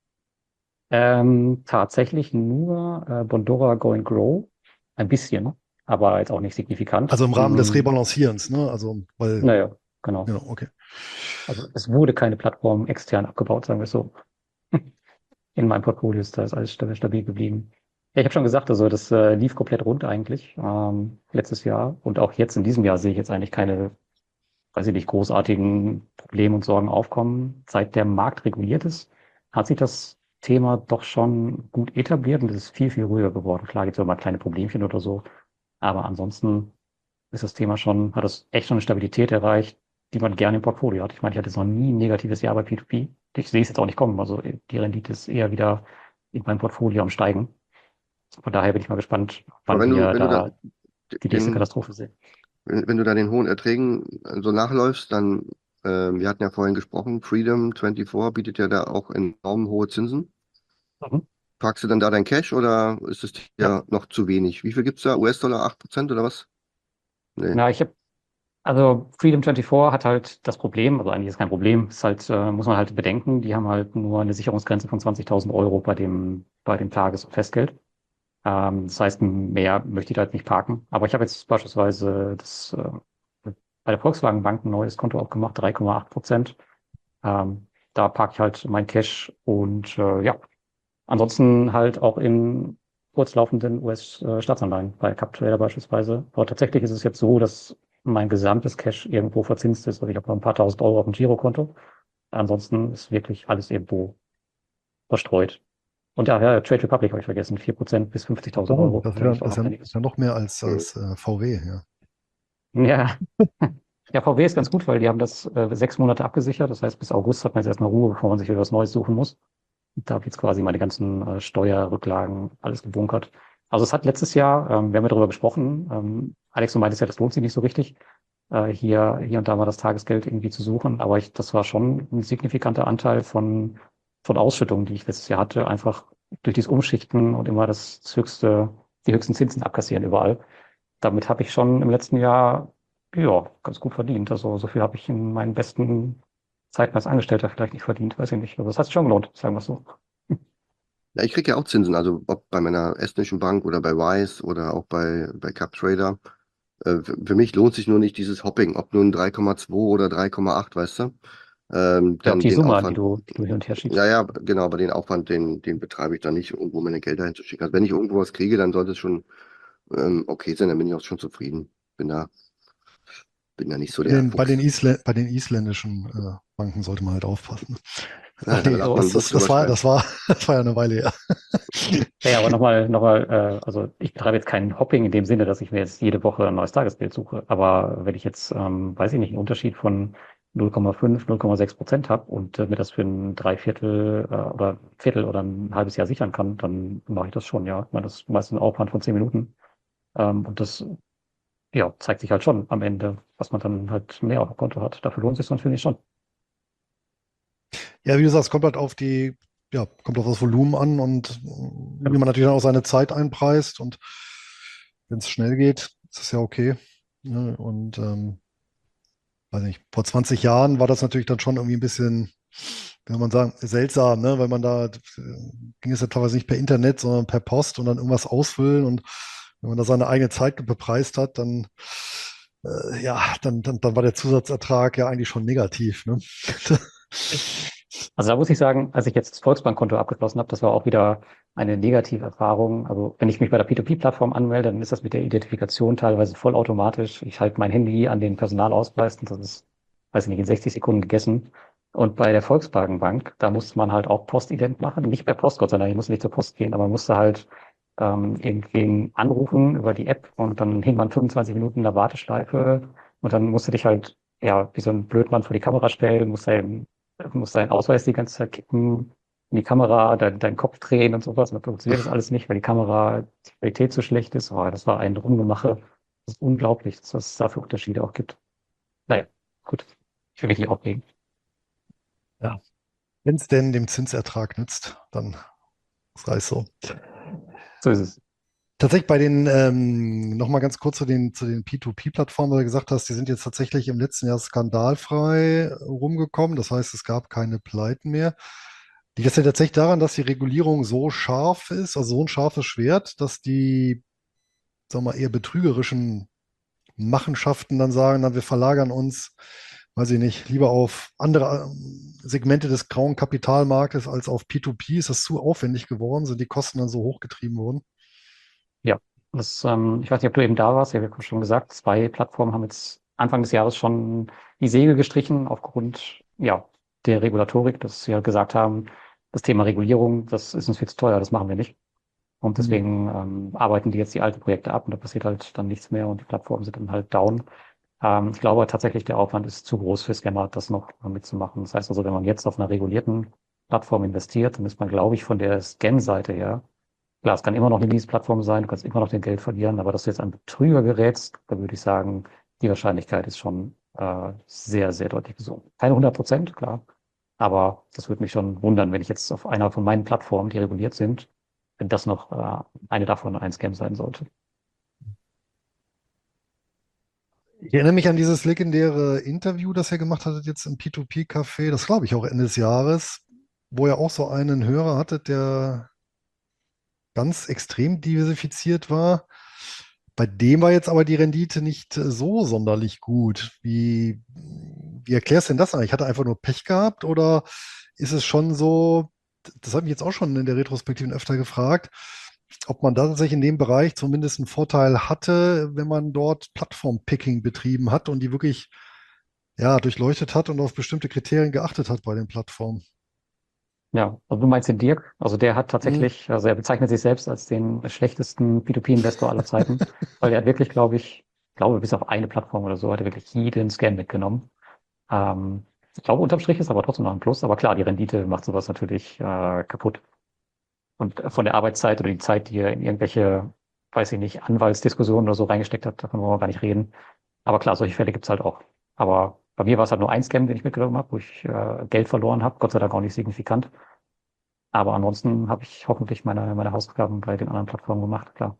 Tatsächlich nur Bondora Go and Grow. Ein bisschen, aber jetzt auch nicht signifikant. Also im Rahmen des Rebalancierens, ne? Also, weil, Naja, genau. genau, okay. Also es wurde keine Plattform extern abgebaut, sagen wir es so. In meinem Portfolio ist das alles stabil geblieben. Ja, ich habe schon gesagt, also das lief komplett rund eigentlich letztes Jahr. Und auch jetzt in diesem Jahr sehe ich jetzt eigentlich keine, weiß ich nicht, großartigen Probleme und Sorgen aufkommen. Seit der Markt reguliert ist, hat sich das Thema doch schon gut etabliert und es ist viel, viel ruhiger geworden. Klar gibt es auch mal kleine Problemchen oder so, aber ansonsten ist das Thema schon, hat es echt schon eine Stabilität erreicht, die man gerne im Portfolio hat. Ich meine, ich hatte jetzt noch nie ein negatives Jahr bei P2P. Ich sehe es jetzt auch nicht kommen. Also die Rendite ist eher wieder in meinem Portfolio am Steigen. Von daher bin ich mal gespannt, Aber wann wir wenn du da da die nächste den, Katastrophe sehen. wenn du da den hohen Erträgen so nachläufst, dann, wir hatten ja vorhin gesprochen, Freedom 24 bietet ja da auch enorm hohe Zinsen. Mhm. Parkst du dann da dein Cash oder ist es Ja. ja noch zu wenig? Wie viel gibt's da? US-Dollar 8% oder was? Nee. Na, also Freedom 24 hat halt das Problem, also eigentlich ist kein Problem, ist halt, muss man halt bedenken, die haben halt nur eine Sicherungsgrenze von 20.000 Euro bei dem Tages- und Festgeld. Das heißt, mehr möchte ich da halt nicht parken. Aber ich habe jetzt beispielsweise bei der Volkswagen Bank ein neues Konto aufgemacht, 3,8%. Da parke ich halt mein Cash und ja, ansonsten halt auch in kurzlaufenden US-Staatsanleihen, bei CapTrader beispielsweise. Aber tatsächlich ist es jetzt so, dass mein gesamtes Cash irgendwo verzinst ist. Also ich habe noch ein paar tausend Euro auf dem Girokonto. Ansonsten ist wirklich alles irgendwo verstreut. Und ja, Trade Republic habe ich vergessen. 4% bis 50.000 Oh, Euro. Da liegt auch das noch ist einiges. ja noch mehr als, Hm. VW, ja. Ja, ja, VW ist ganz gut, weil die haben das 6 Monate abgesichert. Das heißt, bis August hat man jetzt erstmal Ruhe, bevor man sich wieder was Neues suchen muss. Und da habe ich jetzt quasi meine ganzen Steuerrücklagen, alles gebunkert. Also es hat letztes Jahr, wir haben ja darüber gesprochen, Alex, du meintest ja, das lohnt sich nicht so richtig, hier und da mal das Tagesgeld irgendwie zu suchen. Aber das war schon ein signifikanter Anteil von Ausschüttungen, die ich letztes Jahr hatte, einfach durch dieses Umschichten und immer die höchsten Zinsen abkassieren überall. Damit habe ich schon im letzten Jahr, ja, ganz gut verdient. Also so viel habe ich in meinen besten Zeiten als Angestellter vielleicht nicht verdient, weiß ich nicht. Also das hat sich schon gelohnt, sagen wir es so. Ja, ich kriege ja auch Zinsen, also ob bei meiner estnischen Bank oder bei Wise oder auch bei CapTrader. Für mich lohnt sich nur nicht dieses Hopping, ob nun 3,2 oder 3,8, weißt du? Ja, auch Denn die den Summe, an die Aufwand, du hin und her ja, schiebst. ja, genau, aber den Aufwand, den betreibe ich dann nicht, irgendwo meine Gelder hinzuschicken. Also wenn ich irgendwo was kriege, dann sollte es schon okay sein, dann bin ich auch schon zufrieden. Bin da nicht so der Fuchs. Bei den isländischen Banken sollte man halt aufpassen. Ja, da darf man ein Buch drüber schreiben. Das war ja eine Weile her. Ja, aber also ich betreibe jetzt kein Hopping in dem Sinne, dass ich mir jetzt jede Woche ein neues Tagesgeld suche. Aber wenn ich jetzt, weiß ich nicht, einen Unterschied von 0,5, 0,6% habe und mir das für ein Dreiviertel oder ein Viertel oder ein halbes Jahr sichern kann, dann mache ich das schon, ja. Ich meine, das ist meist ein Aufwand von 10 Minuten. Und das, ja, zeigt sich halt schon am Ende, was man dann halt mehr auf dem Konto hat. Dafür lohnt es sich dann, finde ich schon. Ja, wie du sagst, kommt auf das Volumen an und wie man natürlich dann auch seine Zeit einpreist und wenn es schnell geht, ist es ja okay. Ne? Und weiß nicht, vor 20 Jahren war das natürlich dann schon irgendwie ein bisschen, wie soll man sagen, seltsam, ne? Weil man da ging es ja teilweise nicht per Internet, sondern per Post und dann irgendwas ausfüllen und wenn man da seine eigene Zeit bepreist hat, dann war der Zusatzertrag ja eigentlich schon negativ, ne? Also da muss ich sagen, als ich jetzt das Volksbankkonto abgeschlossen habe, das war auch wieder eine negative Erfahrung. Also wenn ich mich bei der P2P-Plattform anmelde, dann ist das mit der Identifikation teilweise vollautomatisch. Ich halte mein Handy an den Personalausweis und das ist, weiß ich nicht, in 60 Sekunden gegessen. Und bei der Volkswagen Bank, da musste man halt auch Postident machen. Nicht per Post, Gott sei Dank, ich musste nicht zur Post gehen, aber man musste halt irgendwen anrufen über die App und dann hing man 25 Minuten in der Warteschleife und dann musste dich halt, ja, wie so ein Blödmann vor die Kamera stellen, musst deinen Ausweis die ganze Zeit kippen, in die Kamera, deinen Kopf drehen und sowas. Und dann funktioniert das alles nicht, weil die Kamera, die Qualität so schlecht ist. Oh, das war ein Rumgemache. Das ist unglaublich, dass es da für Unterschiede auch gibt. Naja, gut. Ich will mich nicht aufregen. Ja. Wenn es denn dem Zinsertrag nützt, dann sei es so. So ist es. Tatsächlich nochmal ganz kurz zu den P2P-Plattformen, weil du gesagt hast, die sind jetzt tatsächlich im letzten Jahr skandalfrei rumgekommen. Das heißt, es gab keine Pleiten mehr. Liegt das denn tatsächlich daran, dass die Regulierung so scharf ist, also so ein scharfes Schwert, dass die, sagen wir mal, eher betrügerischen Machenschaften dann sagen, na, wir verlagern uns, weiß ich nicht, lieber auf andere Segmente des grauen Kapitalmarktes als auf P2P? Ist das zu aufwendig geworden? Sind die Kosten dann so hochgetrieben worden? Ja, ich weiß nicht, ob du eben da warst. Ja, wir haben schon gesagt, 2 Plattformen haben jetzt Anfang des Jahres schon die Segel gestrichen aufgrund, ja, der Regulatorik, dass sie halt gesagt haben, das Thema Regulierung, das ist uns viel zu teuer, das machen wir nicht. Und Mhm. deswegen arbeiten die jetzt die alten Projekte ab und da passiert halt dann nichts mehr und die Plattformen sind dann halt down. Ich glaube tatsächlich, der Aufwand ist zu groß für Scammer, das noch mitzumachen. Das heißt also, wenn man jetzt auf einer regulierten Plattform investiert, dann ist man, glaube ich, von der Scam-Seite her, klar, es kann immer noch eine Miese-Plattform sein, du kannst immer noch dein Geld verlieren, aber dass du jetzt an Betrüger gerätst, da würde ich sagen, die Wahrscheinlichkeit ist schon sehr, sehr deutlich gesunken. Keine 100%, klar, aber das würde mich schon wundern, wenn ich jetzt auf einer von meinen Plattformen, die reguliert sind, wenn das noch eine davon ein Scam sein sollte. Ich erinnere mich an dieses legendäre Interview, das ihr gemacht hattet jetzt im P2P-Café, das glaube ich auch Ende des Jahres, wo ihr auch so einen Hörer hattet, der ganz extrem diversifiziert war. Bei dem war jetzt aber die Rendite nicht so sonderlich gut. Wie erklärst du denn das eigentlich? Hat er einfach nur Pech gehabt oder ist es schon so, das habe ich jetzt auch schon in der Retrospektive öfter gefragt, ob man da tatsächlich in dem Bereich zumindest einen Vorteil hatte, wenn man dort Plattform-Picking betrieben hat und die wirklich ja, durchleuchtet hat und auf bestimmte Kriterien geachtet hat bei den Plattformen. Ja, also du meinst den Dirk? Also der hat Hm. tatsächlich, also er bezeichnet sich selbst als den schlechtesten P2P-Investor aller Zeiten, weil er hat wirklich, glaube bis auf eine Plattform oder so, hat er wirklich jeden Scam mitgenommen. Ich glaube, unterm Strich ist aber trotzdem noch ein Plus, aber klar, die Rendite macht sowas natürlich kaputt. Und von der Arbeitszeit oder die Zeit, die er in irgendwelche, weiß ich nicht, Anwaltsdiskussionen oder so reingesteckt hat, davon wollen wir gar nicht reden. Aber klar, solche Fälle gibt's halt auch. Aber bei mir war es halt nur ein Scam, den ich mitgenommen habe, wo ich Geld verloren habe, Gott sei Dank auch nicht signifikant. Aber ansonsten habe ich hoffentlich meine Hausaufgaben bei den anderen Plattformen gemacht, klar.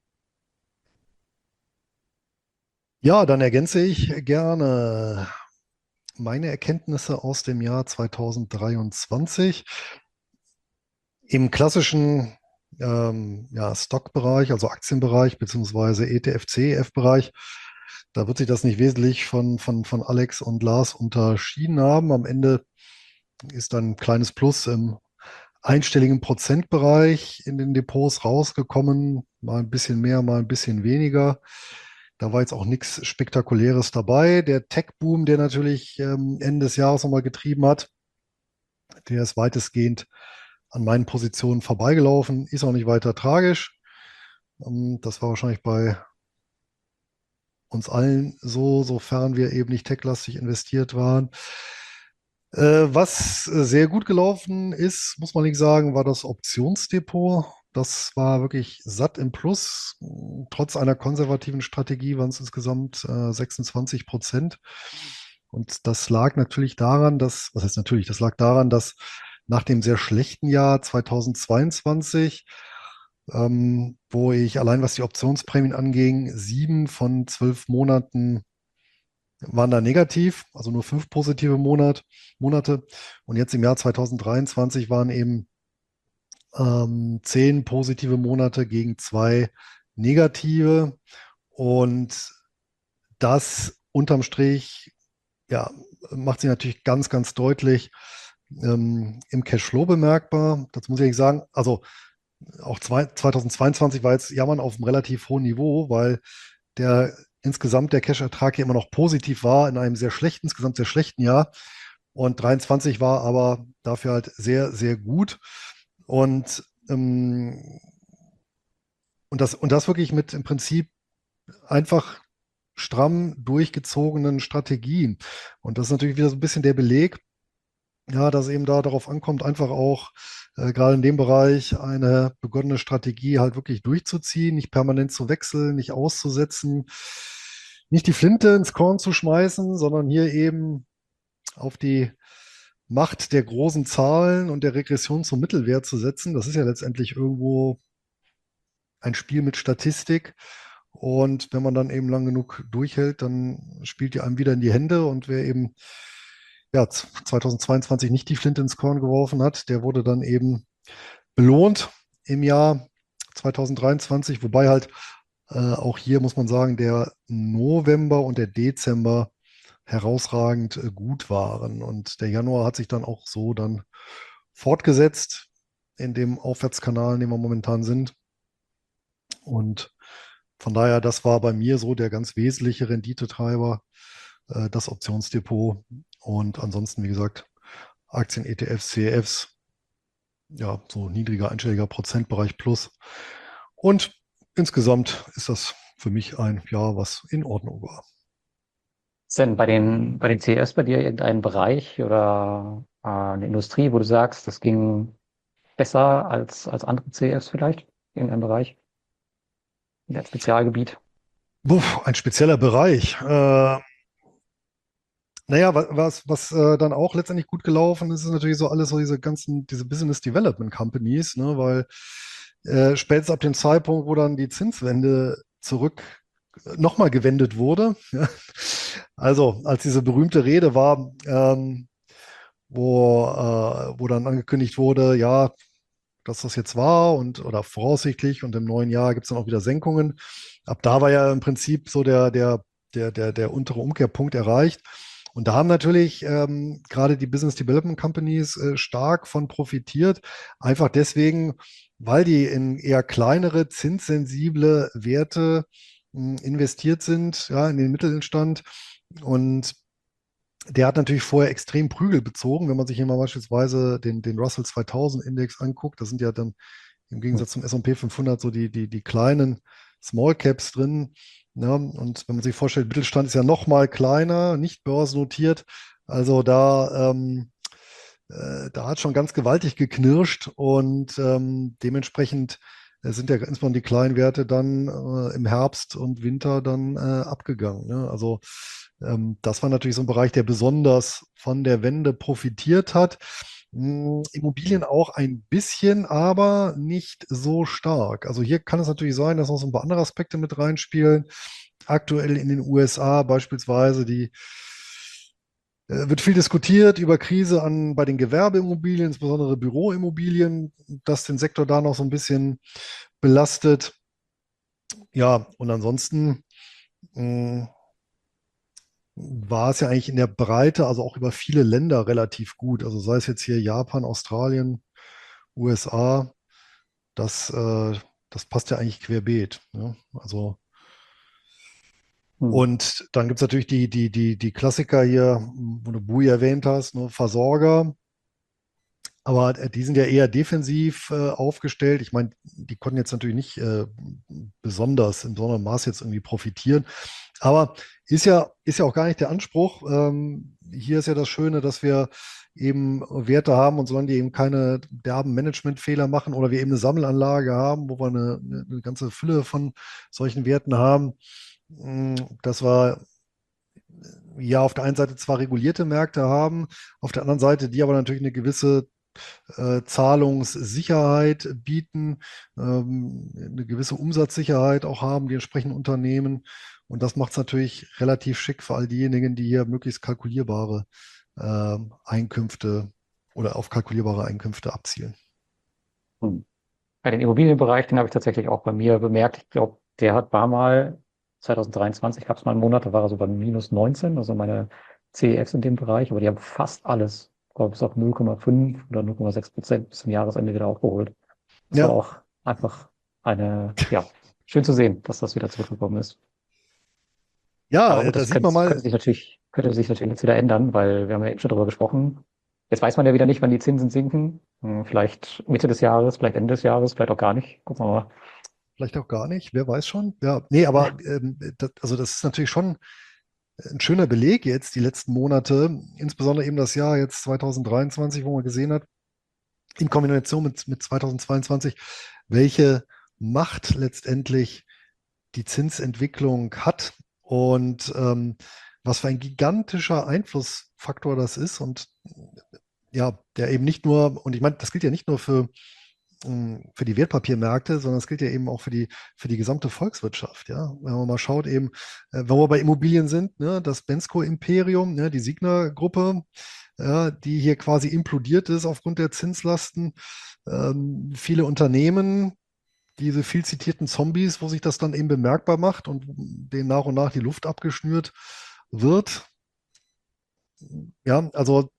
Ja, dann ergänze ich gerne meine Erkenntnisse aus dem Jahr 2023. Im klassischen ja, Stockbereich, also Aktienbereich, beziehungsweise ETF, CEF-Bereich, da wird sich das nicht wesentlich von Alex und Lars unterschieden haben. Am Ende ist dann ein kleines Plus im einstelligen Prozentbereich in den Depots rausgekommen. Mal ein bisschen mehr, mal ein bisschen weniger. Da war jetzt auch nichts Spektakuläres dabei. Der Tech-Boom, der natürlich Ende des Jahres nochmal getrieben hat, der ist weitestgehend an meinen Positionen vorbeigelaufen. Ist auch nicht weiter tragisch. Das war wahrscheinlich bei uns allen so, sofern wir eben nicht techlastig investiert waren. Was sehr gut gelaufen ist, muss man nicht sagen, war das Optionsdepot. Das war wirklich satt im Plus. Trotz einer konservativen Strategie waren es insgesamt 26%. Und das lag natürlich daran, was heißt natürlich, das lag daran, dass nach dem sehr schlechten Jahr 2022, wo ich allein was die Optionsprämien anging, 7 von 12 Monaten waren da negativ, also nur 5 positive Monate. Und jetzt im Jahr 2023 waren eben 10 positive Monate gegen 2 negative. Und das unterm Strich, ja, macht sich natürlich ganz, ganz deutlich im Cashflow bemerkbar. Dazu muss ich sagen, also auch 2022 war jetzt Jammern auf einem relativ hohen Niveau, weil insgesamt der Cash-Ertrag hier immer noch positiv war in einem insgesamt sehr schlechten Jahr. Und 23 war aber dafür halt sehr, sehr gut. Und, und das wirklich mit im Prinzip einfach stramm durchgezogenen Strategien. Und das ist natürlich wieder so ein bisschen der Beleg, ja, dass es eben da darauf ankommt, einfach auch gerade in dem Bereich eine begonnene Strategie halt wirklich durchzuziehen, nicht permanent zu wechseln, nicht auszusetzen, nicht die Flinte ins Korn zu schmeißen, sondern hier eben auf die Macht der großen Zahlen und der Regression zum Mittelwert zu setzen. Das ist ja letztendlich irgendwo ein Spiel mit Statistik. Und wenn man dann eben lang genug durchhält, dann spielt die einem wieder in die Hände. Und wer eben ja, 2022 nicht die Flinte ins Korn geworfen hat, der wurde dann eben belohnt im Jahr 2023, wobei halt auch hier muss man sagen, der November und der Dezember herausragend gut waren. Und der Januar hat sich dann auch so dann fortgesetzt in dem Aufwärtskanal, in dem wir momentan sind. Und von daher, das war bei mir so der ganz wesentliche Renditetreiber, das Optionsdepot. Und ansonsten, wie gesagt, Aktien, ETFs, CEFs, ja, so niedriger einstelliger Prozentbereich plus. Und insgesamt ist das für mich ein Jahr, was in Ordnung war. Ist denn bei den CES bei dir irgendein Bereich oder eine Industrie, wo du sagst, das ging besser als andere CEFs vielleicht? Irgendein Bereich? Ein Spezialgebiet? Ein spezieller Bereich. Naja, was dann auch letztendlich gut gelaufen ist, ist natürlich so alles so diese Business Development Companies, ne, weil spätestens ab dem Zeitpunkt, wo dann die Zinswende zurück nochmal gewendet wurde, ja, also als diese berühmte Rede war, wo dann angekündigt wurde, ja, dass das jetzt war und oder voraussichtlich und im neuen Jahr gibt es dann auch wieder Senkungen. Ab da war ja im Prinzip so der untere Umkehrpunkt erreicht. Und da haben natürlich gerade die Business Development Companies stark von profitiert. Einfach deswegen, weil die in eher kleinere, zinssensible Werte investiert sind, ja, in den Mittelstand. Und der hat natürlich vorher extrem Prügel bezogen, wenn man sich hier mal beispielsweise den Russell 2000 Index anguckt. Das sind ja dann im Hm. Gegensatz zum S&P 500 so die kleinen Small Caps drin. Ja, und wenn man sich vorstellt, Mittelstand ist ja noch mal kleiner, nicht börsennotiert. Also da hat schon ganz gewaltig geknirscht und dementsprechend sind ja insbesondere die kleinen Werte dann im Herbst und Winter dann abgegangen. Ne? Also das war natürlich so ein Bereich, der besonders von der Wende profitiert hat. Immobilien auch ein bisschen, aber nicht so stark. Also hier kann es natürlich sein, dass noch so ein paar andere Aspekte mit reinspielen. Aktuell in den USA beispielsweise wird viel diskutiert über Krise bei den Gewerbeimmobilien, insbesondere Büroimmobilien, dass den Sektor da noch so ein bisschen belastet. Ja, und ansonsten mh, war es ja eigentlich in der Breite, also auch über viele Länder relativ gut. Also sei es jetzt hier Japan, Australien, USA, das, äh, das passt ja eigentlich querbeet. Ne? Also, Hm. und dann gibt es natürlich die Klassiker hier, wo du Bui erwähnt hast, ne? Versorger. Aber die sind ja eher defensiv aufgestellt. Ich meine, die konnten jetzt natürlich nicht besonders in besonderem Maß jetzt irgendwie profitieren. Aber ist ja auch gar nicht der Anspruch. Hier ist ja das Schöne, dass wir eben Werte haben und solange die eben keine derben Managementfehler machen oder wir eben eine Sammelanlage haben, wo wir eine ganze Fülle von solchen Werten haben, dass wir ja auf der einen Seite zwar regulierte Märkte haben, auf der anderen Seite die aber natürlich eine gewisse Zahlungssicherheit bieten, eine gewisse Umsatzsicherheit auch haben, die entsprechenden Unternehmen. Und das macht es natürlich relativ schick für all diejenigen, die hier möglichst kalkulierbare Einkünfte oder auf kalkulierbare Einkünfte abzielen. Hm. Bei den Immobilienbereich, den habe ich tatsächlich auch bei mir bemerkt. Ich glaube, war mal 2023, gab es mal einen Monat, da war er so bei minus 19, also meine CEFs in dem Bereich, aber die haben fast alles, glaube ich, bis auf 0,5 oder 0,6% bis zum Jahresende wieder aufgeholt. Das war Ja, auch einfach ja, schön zu sehen, dass das wieder zurückgekommen ist. ja, Aber gut, da das sieht man mal, könnte sich natürlich jetzt wieder ändern, weil wir haben ja eben schon darüber gesprochen. Jetzt weiß man ja wieder nicht, wann die Zinsen sinken. Vielleicht Mitte des Jahres, vielleicht Ende des Jahres, vielleicht auch gar nicht. Gucken wir mal. vielleicht auch gar nicht, wer weiß schon. Ja, nee, aber also das ist natürlich schon ein schöner Beleg jetzt, die letzten Monate, insbesondere eben das Jahr jetzt 2023, wo man gesehen hat, in Kombination mit 2022, welche Macht letztendlich die Zinsentwicklung hat und was für ein gigantischer Einflussfaktor das ist und ja, der eben nicht nur, und ich meine, das gilt ja nicht nur für die Wertpapiermärkte, sondern es gilt ja eben auch für die gesamte Volkswirtschaft. Ja? Wenn man mal schaut, eben, wenn wir bei Immobilien sind, ne, das Bensko-Imperium, ne, die Signa-Gruppe, ja, die hier quasi implodiert ist aufgrund der Zinslasten. Viele Unternehmen, diese viel zitierten Zombies, wo sich das dann eben bemerkbar macht und denen nach und nach die Luft abgeschnürt wird. Ja, also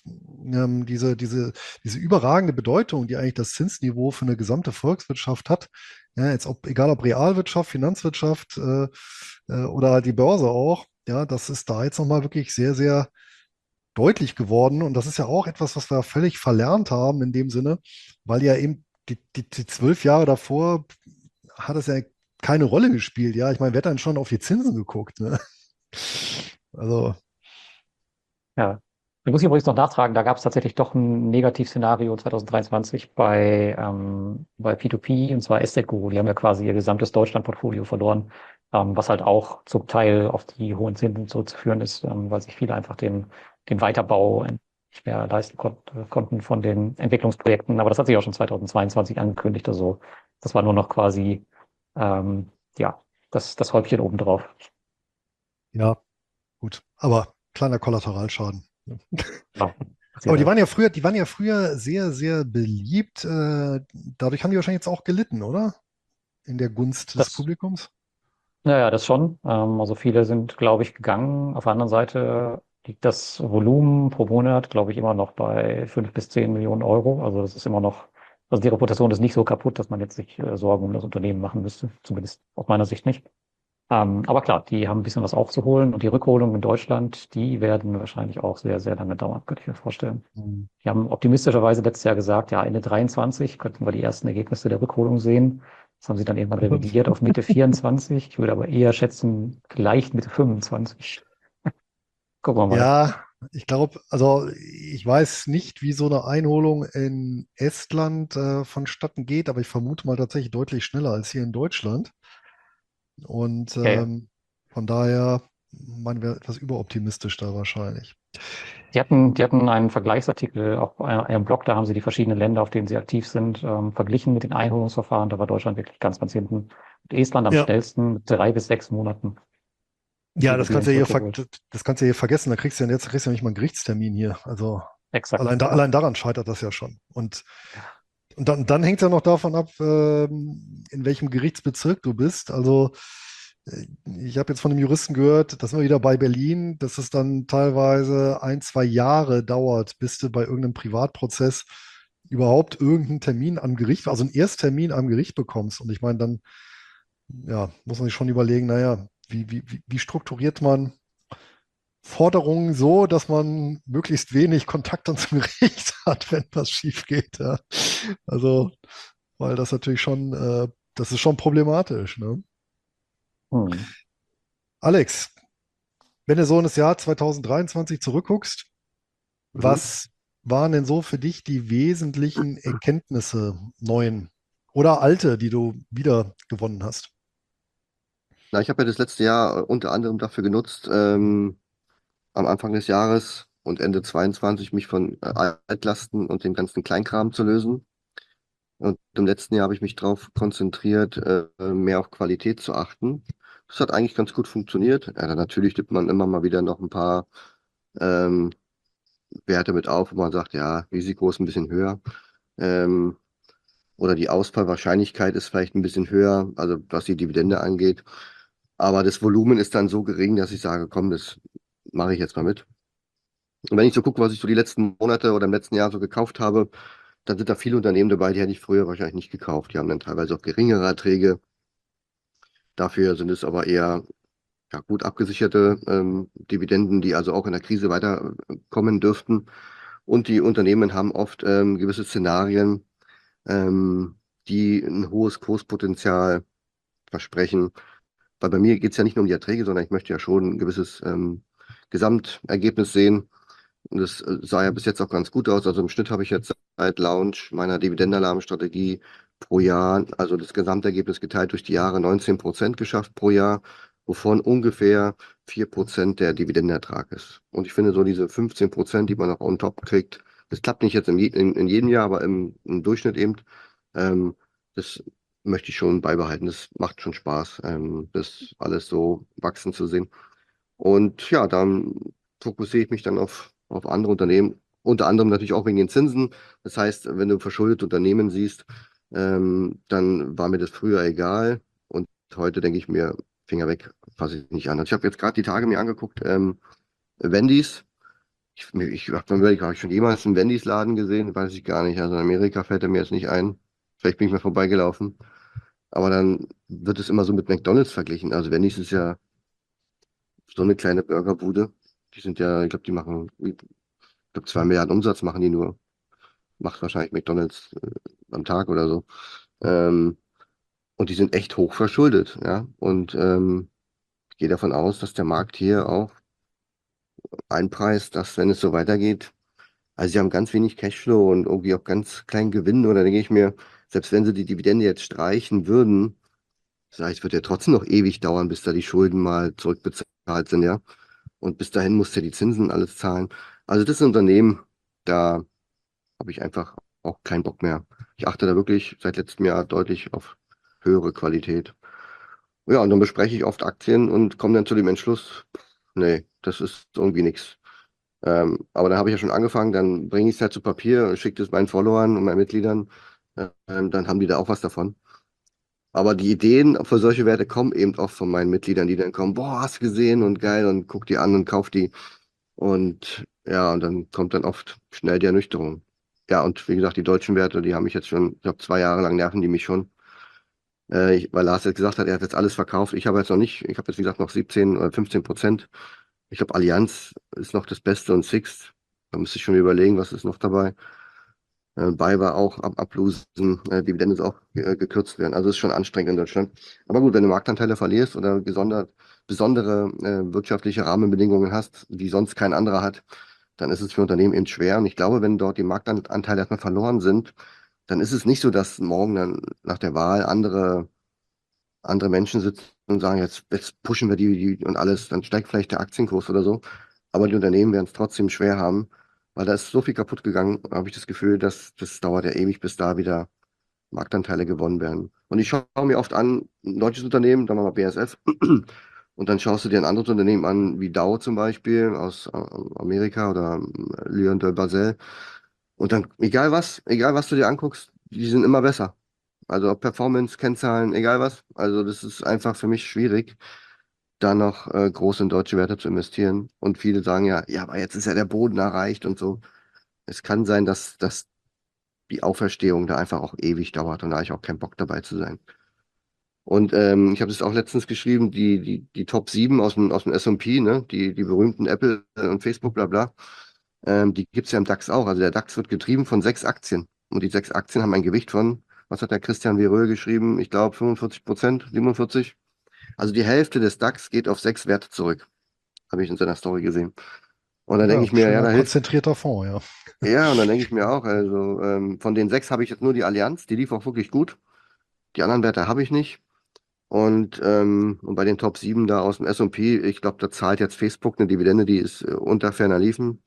diese überragende Bedeutung, die eigentlich das Zinsniveau für eine gesamte Volkswirtschaft hat, ja, jetzt egal ob Realwirtschaft, Finanzwirtschaft oder halt die Börse auch, ja, das ist da jetzt nochmal wirklich sehr, sehr deutlich geworden. Und das ist ja auch etwas, was wir völlig verlernt haben in dem Sinne, weil ja eben die 12 Jahre davor hat es ja keine Rolle gespielt. Ja, ich meine, wer hat dann schon auf die Zinsen geguckt? Ne? Also, Ja. Ich muss übrigens noch nachtragen, da gab es tatsächlich doch ein Negativszenario 2023 bei P2P, und zwar Estate Guru. Die haben ja quasi ihr gesamtes Deutschland-Portfolio verloren, was halt auch zum Teil auf die hohen Zinsen zurückzuführen ist, weil sich viele einfach den Weiterbau nicht mehr leisten konnten von den Entwicklungsprojekten. Aber das hat sich auch schon 2022 angekündigt. Also das war nur noch quasi ja, das Häubchen obendrauf. ja, gut. Aber kleiner Kollateralschaden. Ja, Aber passiert halt. die waren ja früher sehr, sehr beliebt. Dadurch haben die wahrscheinlich jetzt auch gelitten, oder? In der Gunst des Das Publikums. Naja, das schon. Also viele sind, glaube ich, gegangen. Auf der anderen Seite liegt das Volumen pro Monat, glaube ich, immer noch bei 5 bis 10 Millionen Euro. Also das ist immer noch Also die Reputation ist nicht so kaputt, dass man jetzt sich Sorgen um das Unternehmen machen müsste. Zumindest aus meiner Sicht nicht. Aber klar, die haben ein bisschen was aufzuholen und die Rückholungen in Deutschland, die werden wahrscheinlich auch sehr, sehr lange dauern, könnte ich mir vorstellen. Hm. Die haben optimistischerweise letztes Jahr gesagt, ja, Ende 23 könnten wir die ersten Ergebnisse der Rückholung sehen. Das haben sie dann irgendwann revidiert auf Mitte 24. Ich würde aber eher schätzen, vielleicht Mitte 25. Gucken wir mal. Ja, ich glaube, also ich weiß nicht, wie so eine Einholung in Estland vonstatten geht, aber ich vermute mal tatsächlich deutlich schneller als hier in Deutschland. Und Ja, ja. von daher, man wäre etwas überoptimistisch da wahrscheinlich. Die hatten einen Vergleichsartikel auf einem Blog, da haben sie die verschiedenen Länder, auf denen sie aktiv sind, verglichen mit den Einholungsverfahren. Da war Deutschland wirklich ganz, ganz hinten. Und Estland am Ja, schnellsten mit 3 bis 6 Monaten die ja, Immobilien zurückgeholt. das kannst du ja hier vergessen. Da kriegst du ja nicht mal einen Gerichtstermin hier. Also Exakt. allein daran scheitert das ja schon. Und dann hängt es ja noch davon ab, in welchem Gerichtsbezirk du bist. Also ich habe jetzt von einem Juristen gehört, dass wir wieder bei Berlin, dass es dann teilweise 1, 2 Jahre dauert, bis du bei irgendeinem Privatprozess überhaupt irgendeinen Termin am Gericht, also einen Ersttermin am Gericht bekommst. Und ich meine, dann ja, muss man sich schon überlegen, naja, wie strukturiert man Forderungen so, dass man möglichst wenig Kontakt dann zum Gericht hat, wenn was schief geht. Ja. Also, weil das natürlich schon, das ist schon problematisch. Ne? Hm. Alex, wenn du so in das Jahr 2023 zurückguckst, Mhm. was waren denn so für dich die wesentlichen Erkenntnisse, neuen oder alte, die du wieder gewonnen hast? Na, ich habe ja das letzte Jahr unter anderem dafür genutzt, am Anfang des Jahres und Ende 22 mich von Altlasten und dem ganzen Kleinkram zu lösen. Und im letzten Jahr habe ich mich darauf konzentriert, mehr auf Qualität zu achten. Das hat eigentlich ganz gut funktioniert. Ja, dann natürlich tippt man immer mal wieder noch ein paar ähm, Werte mit auf, wo man sagt, ja, Risiko ist ein bisschen höher. Ähm, oder die Ausfallwahrscheinlichkeit ist vielleicht ein bisschen höher, also was die Dividende angeht. Aber das Volumen ist dann so gering, dass ich sage, komm, das mache ich jetzt mal mit. Und wenn ich so gucke, was ich so die letzten Monate oder im letzten Jahr so gekauft habe, dann sind da viele Unternehmen dabei, die hätte ich früher wahrscheinlich nicht gekauft. Die haben dann teilweise auch geringere Erträge. Dafür sind es aber eher ja, gut abgesicherte Dividenden, die also auch in der Krise weiterkommen dürften. Und die Unternehmen haben oft gewisse Szenarien, ähm, die ein hohes Kurspotenzial versprechen. Weil bei mir geht es ja nicht nur um die Erträge, sondern ich möchte ja schon ein gewisses Gesamtergebnis sehen. Und das sah ja bis jetzt auch ganz gut aus. Also im Schnitt habe ich jetzt seit Launch meiner Dividendenalarmstrategie pro Jahr, also das Gesamtergebnis geteilt durch die Jahre 19% geschafft pro Jahr, wovon ungefähr 4% der Dividendenertrag ist. Und ich finde so diese 15%, die man noch on top kriegt, das klappt nicht jetzt in jedem Jahr, aber im Durchschnitt eben, ähm, das möchte ich schon beibehalten. Das macht schon Spaß, das alles so wachsen zu sehen. Und ja, dann fokussiere ich mich dann auf andere Unternehmen, unter anderem natürlich auch wegen den Zinsen. Das heißt, wenn du verschuldete Unternehmen siehst, dann war mir das früher egal. Und heute denke ich mir, Finger weg, fasse ich nicht an. Also ich habe jetzt gerade die Tage mir angeguckt, Wendy's. Ich habe mir überlegt, habe ich schon jemals einen Wendy's-Laden gesehen? Weiß ich gar nicht. Also in Amerika fällt er mir jetzt nicht ein. Vielleicht bin ich mir vorbeigelaufen. Aber dann wird es immer so mit McDonald's verglichen. Also Wendy's ist ja so eine kleine Burgerbude. Die sind ja, ich glaube, die machen, ich glaube, 2 Milliarden Umsatz machen die nur. Macht wahrscheinlich McDonald's am Tag oder so. Ähm, und die sind echt hoch verschuldet, ja. Und ich gehe davon aus, dass der Markt hier auch einpreist, dass wenn es so weitergeht, also sie haben ganz wenig Cashflow und irgendwie auch ganz kleinen Gewinn. Oder denke ich mir, selbst wenn sie die Dividende jetzt streichen würden, sag ich, es wird ja trotzdem noch ewig dauern, bis da die Schulden mal zurückbezahlt sind, ja. Und bis dahin musst du ja die Zinsen alles zahlen. Also das ist ein Unternehmen, da habe ich einfach auch keinen Bock mehr. Ich achte da wirklich seit letztem Jahr deutlich auf höhere Qualität. Ja, und dann bespreche ich oft Aktien und komme dann zu dem Entschluss, nee, das ist irgendwie nichts. Aber dann habe ich ja schon angefangen, dann bringe ich es halt zu Papier und schicke es meinen Followern und meinen Mitgliedern. Dann haben die da auch was davon. Aber die Ideen für solche Werte kommen eben oft von meinen Mitgliedern, die dann kommen, boah, hast du gesehen und geil und guck die an und kauf die. Und ja, und dann kommt dann oft schnell die Ernüchterung. Ja, und wie gesagt, die deutschen Werte, die haben mich jetzt schon, ich glaube, 2 Jahre lang nerven die mich schon. Weil Lars jetzt gesagt hat, er hat jetzt alles verkauft. Ich habe jetzt noch nicht, ich habe jetzt, wie gesagt, noch 17 oder 15%. Ich glaube, Allianz ist noch das Beste und Sixt. Da müsste ich schon überlegen, was ist noch dabei. BayWa auch ablosen, Dividende ist auch gekürzt werden. Also ist schon anstrengend in Deutschland. Aber gut, wenn du Marktanteile verlierst oder besondere wirtschaftliche Rahmenbedingungen hast, die sonst kein anderer hat, dann ist es für Unternehmen eben schwer. Und ich glaube, wenn dort die Marktanteile erstmal verloren sind, dann ist es nicht so, dass morgen dann nach der Wahl andere Menschen sitzen und sagen, jetzt pushen wir die und alles, dann steigt vielleicht der Aktienkurs oder so. Aber die Unternehmen werden es trotzdem schwer haben, weil da ist so viel kaputt gegangen, habe ich das Gefühl, dass das dauert ja ewig, bis da wieder Marktanteile gewonnen werden. Und ich schaue mir oft an, ein deutsches Unternehmen, dann mal BASF, und dann schaust du dir ein anderes Unternehmen an, wie Dow zum Beispiel aus Amerika oder LyondellBasell. Und dann, egal was du dir anguckst, die sind immer besser. Also ob Performance, Kennzahlen, egal was. Also das ist einfach für mich schwierig, da noch groß in deutsche Werte zu investieren. Und viele sagen ja, ja, aber jetzt ist ja der Boden erreicht und so. Es kann sein, dass die Auferstehung da einfach auch ewig dauert und da habe ich auch keinen Bock dabei zu sein. Und ich habe es auch letztens geschrieben, die Top 7 aus dem S&P, ne, die berühmten Apple und Facebook, bla bla, die gibt es ja im DAX auch. Also der DAX wird getrieben von 6 Aktien. Und die 6 Aktien haben ein Gewicht von, was hat der Christian Veröhl geschrieben? Ich glaube 45%, 47. Also die Hälfte des DAX geht auf 6 Werte zurück, habe ich in seiner Story gesehen. Und dann denke Ja, ich mir, ja, schöner da hilft, konzentrierter Fonds, ja. ja, und dann denke ich mir auch, also von den 6 habe ich jetzt nur die Allianz, die lief auch wirklich gut. Die anderen Werte habe ich nicht. Und bei den Top 7 da aus dem S&P, ich glaube, da zahlt jetzt Facebook eine Dividende, die ist unter ferner Liefen,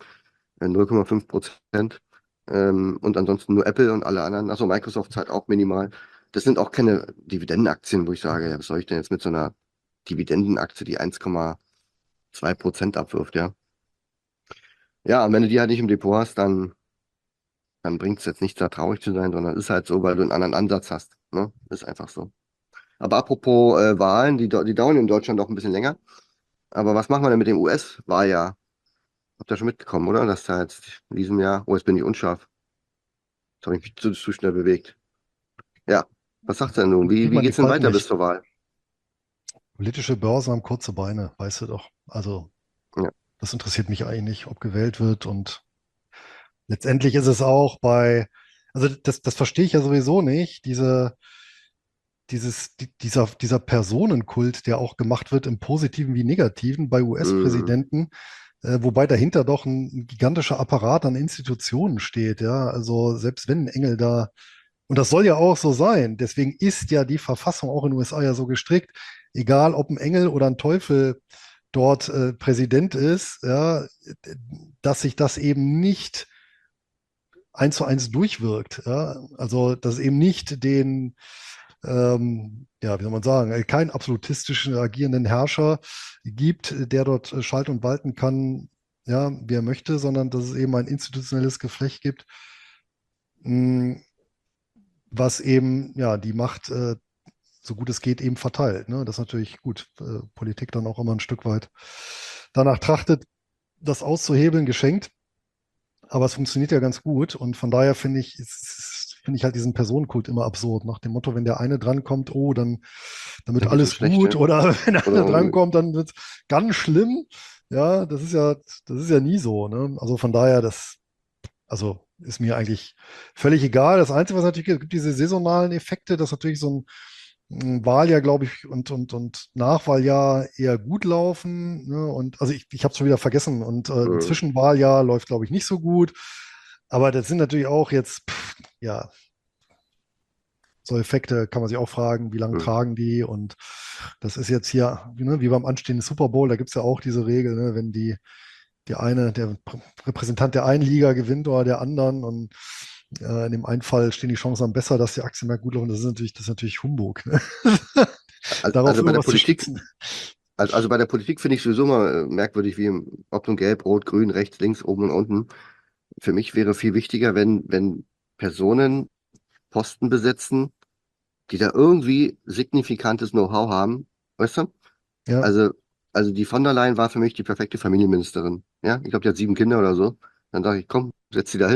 0,5%. Und ansonsten nur Apple und alle anderen. Achso, Microsoft zahlt auch minimal. Das sind auch keine Dividendenaktien, wo ich sage, ja, was soll ich denn jetzt mit so einer Dividendenaktie, die 1,2% abwirft, ja. Ja, und wenn du die halt nicht im Depot hast, dann bringt es jetzt nichts, da traurig zu sein, sondern ist halt so, weil du einen anderen Ansatz hast. Ne? Ist einfach so. Aber apropos Wahlen, die dauern in Deutschland auch ein bisschen länger. Aber was machen wir denn mit dem US-Wahljahr? Habt ihr schon mitbekommen, oder? Dass da jetzt in diesem Jahr, oh, jetzt bin ich unscharf. Jetzt habe ich mich zu schnell bewegt. Ja, was sagst du denn nun? Wie, Sieht wie man die geht's denn Falten weiter bis nicht. zur Wahl? Politische Börsen haben kurze Beine, weißt du doch. Also, Ja. das interessiert mich eigentlich nicht, ob gewählt wird. Und letztendlich ist es auch also das verstehe ich ja sowieso nicht, dieser Personenkult, der auch gemacht wird im Positiven wie Negativen bei Mm, US-Präsidenten, wobei dahinter doch ein gigantischer Apparat an Institutionen steht, ja. Also selbst wenn ein Engel da, und das soll ja auch so sein, deswegen ist ja die Verfassung auch in den USA ja so gestrickt, egal ob ein Engel oder ein Teufel dort Präsident ist, ja, dass sich das eben nicht eins zu eins durchwirkt. Ja? Also, dass es eben nicht ja, wie soll man sagen, keinen absolutistischen agierenden Herrscher gibt, der dort schalten und walten kann, ja, wie er möchte, sondern dass es eben ein institutionelles Geflecht gibt, mh, was eben ja die Macht so gut es geht eben verteilt. Ne? Das ist natürlich gut. Politik dann auch immer ein Stück weit danach trachtet, das auszuhebeln, geschenkt. Aber es funktioniert ja ganz gut und von daher finde ich halt diesen Personenkult immer absurd. Nach dem Motto, wenn der eine drankommt, oh, dann wird dann wird es alles schlecht, gut ja? oder wenn der Oder andere drankommt, dann wird es ganz schlimm. Ja, das ist ja nie so. Ne? Also von daher, also ist mir eigentlich völlig egal. Das Einzige, was natürlich gibt, diese saisonalen Effekte, dass natürlich so ein Wahljahr, glaube ich, und Nachwahljahr eher gut laufen. Ne? Und also ich habe es schon wieder vergessen. Und ein mm, Zwischenwahljahr läuft, glaube ich, nicht so gut. Aber das sind natürlich auch jetzt, ja, so Effekte kann man sich auch fragen, wie lange mm. tragen die? Und das ist jetzt hier, ne, wie beim anstehenden Super Bowl, da gibt es ja auch diese Regel, ne, wenn der Repräsentant der einen Liga gewinnt oder der anderen und in dem einen Fall stehen die Chancen dann besser, dass die Aktien mehr gut laufen. Das ist natürlich Humbug, ne? Darauf Also bei der irgendwas zu Politik, schließen. also bei der Politik finde ich sowieso mal merkwürdig, ob nun gelb, rot, grün, rechts, links, oben und unten. Für mich wäre viel wichtiger, wenn Personen Posten besetzen, die da irgendwie signifikantes Know-how haben, weißt du? Ja, Also, also die von der Leyen war für mich die perfekte Familienministerin. Ja, ich glaube, die hat 7 Kinder oder so. Dann sage ich, komm, setz sie da hin.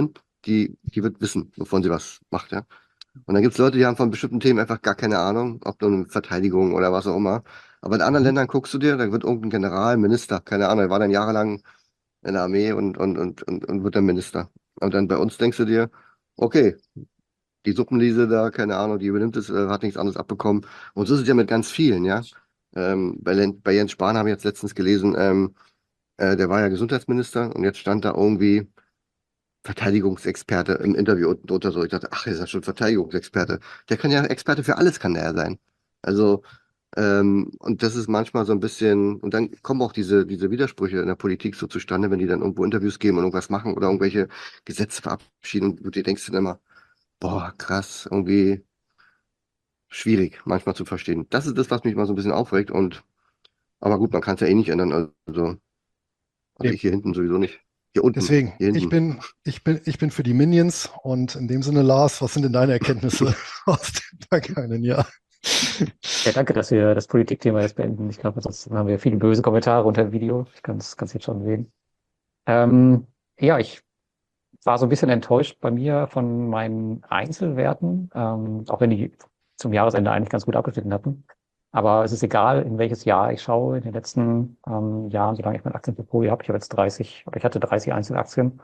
die wird wissen, wovon sie was macht, ja. Und dann gibt es Leute, die haben von bestimmten Themen einfach gar keine Ahnung, ob nun Verteidigung oder was auch immer. Aber in anderen Mhm. Ländern guckst du dir, da wird irgendein General, Minister, keine Ahnung, der war dann jahrelang in der Armee und wird dann Minister. Und dann bei uns denkst du dir, okay, die Suppenliese da, keine Ahnung, die übernimmt es, hat nichts anderes abbekommen. Und so ist es ja mit ganz vielen, ja. Bei Jens Spahn habe ich jetzt letztens gelesen, der war ja Gesundheitsminister und jetzt stand da irgendwie Verteidigungsexperte im Interview unten drunter so. Ich dachte, ach, ist ja schon Verteidigungsexperte. Der kann ja Experte für alles, kann der ja sein. Also, und das ist manchmal so ein bisschen, und dann kommen auch diese Widersprüche in der Politik so zustande, wenn die dann irgendwo Interviews geben und irgendwas machen oder irgendwelche Gesetze verabschieden und du dir denkst dann immer, boah, krass, irgendwie schwierig manchmal zu verstehen. Das ist das, was mich mal so ein bisschen aufregt aber gut, man kann es ja eh nicht ändern. Also Nee, ich hier hinten sowieso nicht. Hier unten, deswegen, hier ich hinten. bin, ich bin, ich bin für die Minions und in dem Sinne, Lars, was sind denn deine Erkenntnisse aus dem vergangenen Jahr? Ja, danke, dass wir das Politikthema jetzt beenden. Ich glaube, sonst haben wir viele böse Kommentare unter dem Video. Ich kann es jetzt schon sehen. Ja, ich war so ein bisschen enttäuscht bei mir von meinen Einzelwerten, auch wenn die zum Jahresende eigentlich ganz gut abgeschnitten hatten. Aber es ist egal, in welches Jahr ich schaue. In den letzten Jahren, solange ich mein Aktienportfolio habe, ich habe jetzt 30 oder ich hatte 30 Einzelaktien.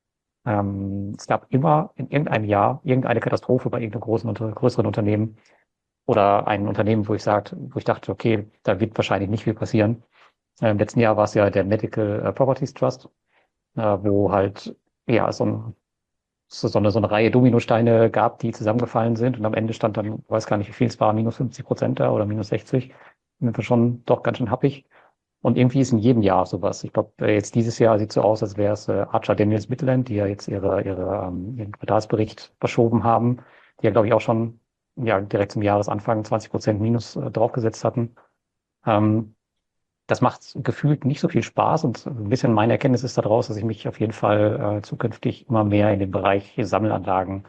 Es gab immer in irgendeinem Jahr irgendeine Katastrophe bei irgendeinem größeren Unternehmen oder ein Unternehmen, wo ich dachte, okay, da wird wahrscheinlich nicht viel passieren. Im letzten Jahr war es ja der Medical Properties Trust, wo halt ja so eine Reihe Dominosteine gab, die zusammengefallen sind und am Ende stand dann, weiß gar nicht, wie viel es war, minus 50% da oder minus 60. Sind wir schon doch ganz schön happig. Und irgendwie ist in jedem Jahr sowas. Ich glaube, jetzt dieses Jahr sieht so aus, als wäre es Archer Daniels Midland, die ja jetzt ihren Quartalsbericht verschoben haben, die ja, glaube ich, auch schon ja, direkt zum Jahresanfang 20% Minus draufgesetzt hatten. Ähm, Das macht gefühlt nicht so viel Spaß und ein bisschen meine Erkenntnis ist daraus, dass ich mich auf jeden Fall zukünftig immer mehr in den Bereich Sammelanlagen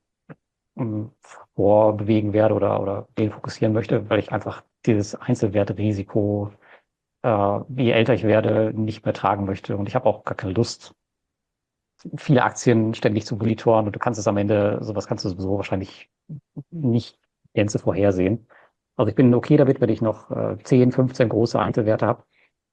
ähm, vorbewegen werde oder den fokussieren möchte, weil ich einfach dieses Einzelwertrisiko, je älter ich werde, nicht mehr tragen möchte. Und ich habe auch gar keine Lust, viele Aktien ständig zu monitoren und du kannst es am Ende, sowas kannst du sowieso wahrscheinlich nicht Gänze vorhersehen. Also ich bin okay damit, wenn ich noch 10, 15 große Einzelwerte habe.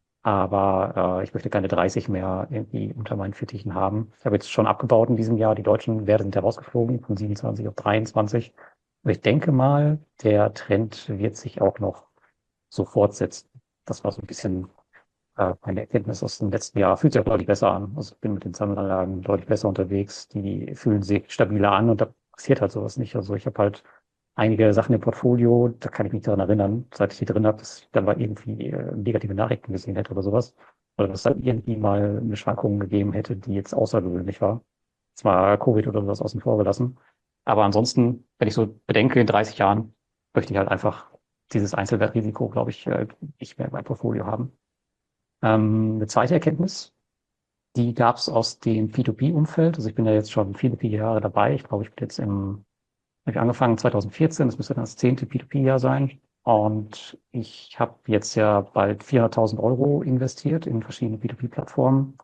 Aber ich möchte keine 30 mehr irgendwie unter meinen Fittichen haben. Ich habe jetzt schon abgebaut in diesem Jahr. Die deutschen Werte sind ja rausgeflogen von 27 auf 23. Aber ich denke mal, der Trend wird sich auch noch so fortsetzen. Das war so ein bisschen meine Erkenntnis aus dem letzten Jahr. Fühlt sich auch deutlich besser an. Also ich bin mit den Sammelanlagen deutlich besser unterwegs. Die fühlen sich stabiler an und da passiert halt sowas nicht. Also ich habe halt einige Sachen im Portfolio, da kann ich mich daran erinnern, seit ich die drin habe, dass ich dann mal irgendwie negative Nachrichten gesehen hätte oder sowas. Oder dass es dann irgendwie mal eine Schwankung gegeben hätte, die jetzt außergewöhnlich war. Zwar Covid oder sowas außen vor gelassen. Aber ansonsten, wenn ich so bedenke, in 30 Jahren möchte ich halt einfach dieses Einzelwertrisiko, glaube ich, nicht mehr in meinem Portfolio haben. Eine zweite Erkenntnis, die gab es aus dem P2P-Umfeld. Also ich bin ja jetzt schon viele, viele Jahre dabei. Ich glaube, ich bin jetzt habe ich angefangen 2014, das müsste dann das 10. P2P-Jahr sein. Und ich habe jetzt ja bald 400.000 Euro investiert in verschiedene P2P-Plattformen.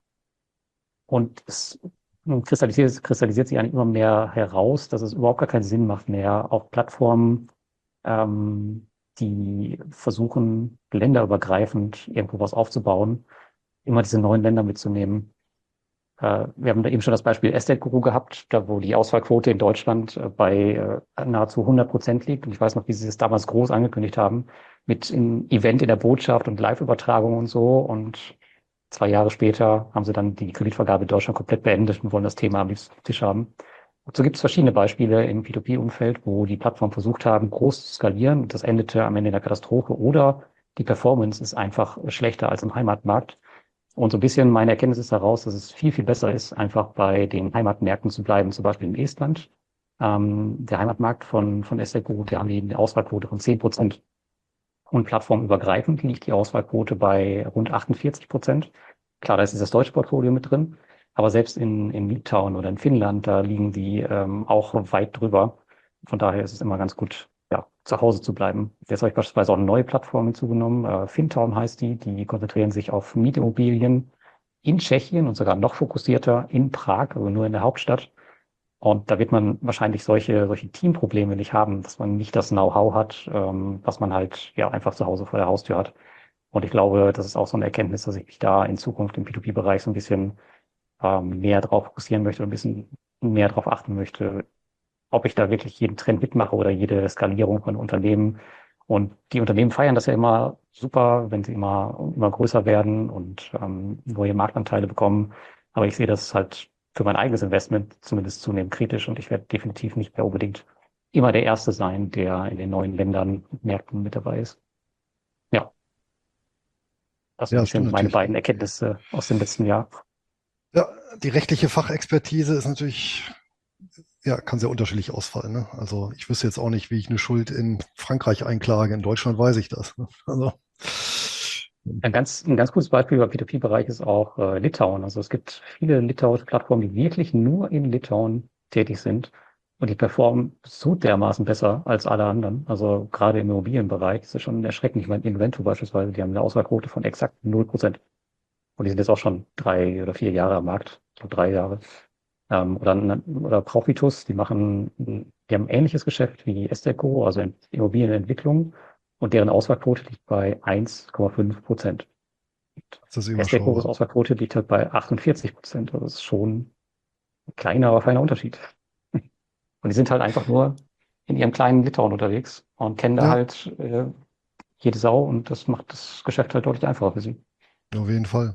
Und es kristallisiert sich eigentlich immer mehr heraus, dass es überhaupt gar keinen Sinn macht mehr, auf Plattformen, ähm, die versuchen, länderübergreifend irgendwo was aufzubauen, immer diese neuen Länder mitzunehmen. Wir haben da eben schon das Beispiel Estate Guru gehabt, da wo die Auswahlquote in Deutschland bei nahezu 100% liegt. Und ich weiß noch, wie sie es damals groß angekündigt haben, mit einem Event in der Botschaft und Live-Übertragung und so. Und 2 Jahre später haben sie dann die Kreditvergabe in Deutschland komplett beendet und wollen das Thema am liebsten auf dem Tisch haben. Und so gibt es verschiedene Beispiele im P2P-Umfeld, wo die Plattformen versucht haben, groß zu skalieren. Und das endete am Ende in der Katastrophe oder die Performance ist einfach schlechter als im Heimatmarkt. Und so ein bisschen meine Erkenntnis ist daraus, dass es viel, viel besser ist, einfach bei den Heimatmärkten zu bleiben, zum Beispiel in Estland. Der Heimatmarkt von SLGO, die haben eine Auswahlquote von 10% und plattformübergreifend liegt die Auswahlquote bei rund 48%. Klar, da ist das deutsche Portfolio mit drin, aber selbst in Litauen oder in Finnland, da liegen die auch weit drüber. Von daher ist es immer ganz gut, ja, zu Hause zu bleiben. Jetzt habe ich beispielsweise auch eine neue Plattform hinzugenommen. Fintown heißt die. Die konzentrieren sich auf Mietimmobilien in Tschechien und sogar noch fokussierter in Prag, also nur in der Hauptstadt. Und da wird man wahrscheinlich solche Teamprobleme nicht haben, dass man nicht das Know-how hat, was man halt ja einfach zu Hause vor der Haustür hat. Und ich glaube, das ist auch so eine Erkenntnis, dass ich mich da in Zukunft im P2P-Bereich so ein bisschen mehr drauf fokussieren möchte und ein bisschen mehr darauf achten möchte, ob ich da wirklich jeden Trend mitmache oder jede Skalierung von Unternehmen. Und die Unternehmen feiern das ja immer super, wenn sie immer größer werden und neue Marktanteile bekommen. Aber ich sehe das halt für mein eigenes Investment zumindest zunehmend kritisch und ich werde definitiv nicht mehr unbedingt immer der Erste sein, der in den neuen Ländern, Märkten mit dabei ist. Ja, das sind Ja, ein das stimmt bisschen meine natürlich. beiden Erkenntnisse aus dem letzten Jahr. Ja, die rechtliche Fachexpertise ist natürlich, ja, kann sehr unterschiedlich ausfallen. Ne? Also ich wüsste jetzt auch nicht, wie ich eine Schuld in Frankreich einklage. In Deutschland weiß ich das. Ne? Also, Ein ganz gutes Beispiel beim P2P-Bereich ist auch Litauen. Also es gibt viele litauische Plattformen, die wirklich nur in Litauen tätig sind und die performen so dermaßen besser als alle anderen. Also gerade im Immobilienbereich ist es schon erschreckend. Ich meine, Invento beispielsweise, die haben eine Auswahlquote von exakt 0%. Und die sind jetzt auch schon 3 oder 4 Jahre am Markt, ich glaube 3 Jahre. Oder Profitus, die haben ein ähnliches Geschäft wie Esteco, also Immobilienentwicklung, und deren Auswahlquote liegt bei 1,5%. das ist Estecos überschaubar. Auswahlquote liegt halt bei 48%. Also das ist schon ein kleiner, aber feiner Unterschied. Und die sind halt einfach nur in ihrem kleinen Litauen unterwegs und kennen da Ja, halt jede Sau und das macht das Geschäft halt deutlich einfacher für sie. auf jeden Fall.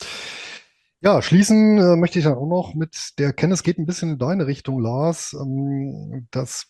Ja, schließen möchte ich dann auch noch mit der Erkenntnis, geht ein bisschen in deine Richtung, Lars, dass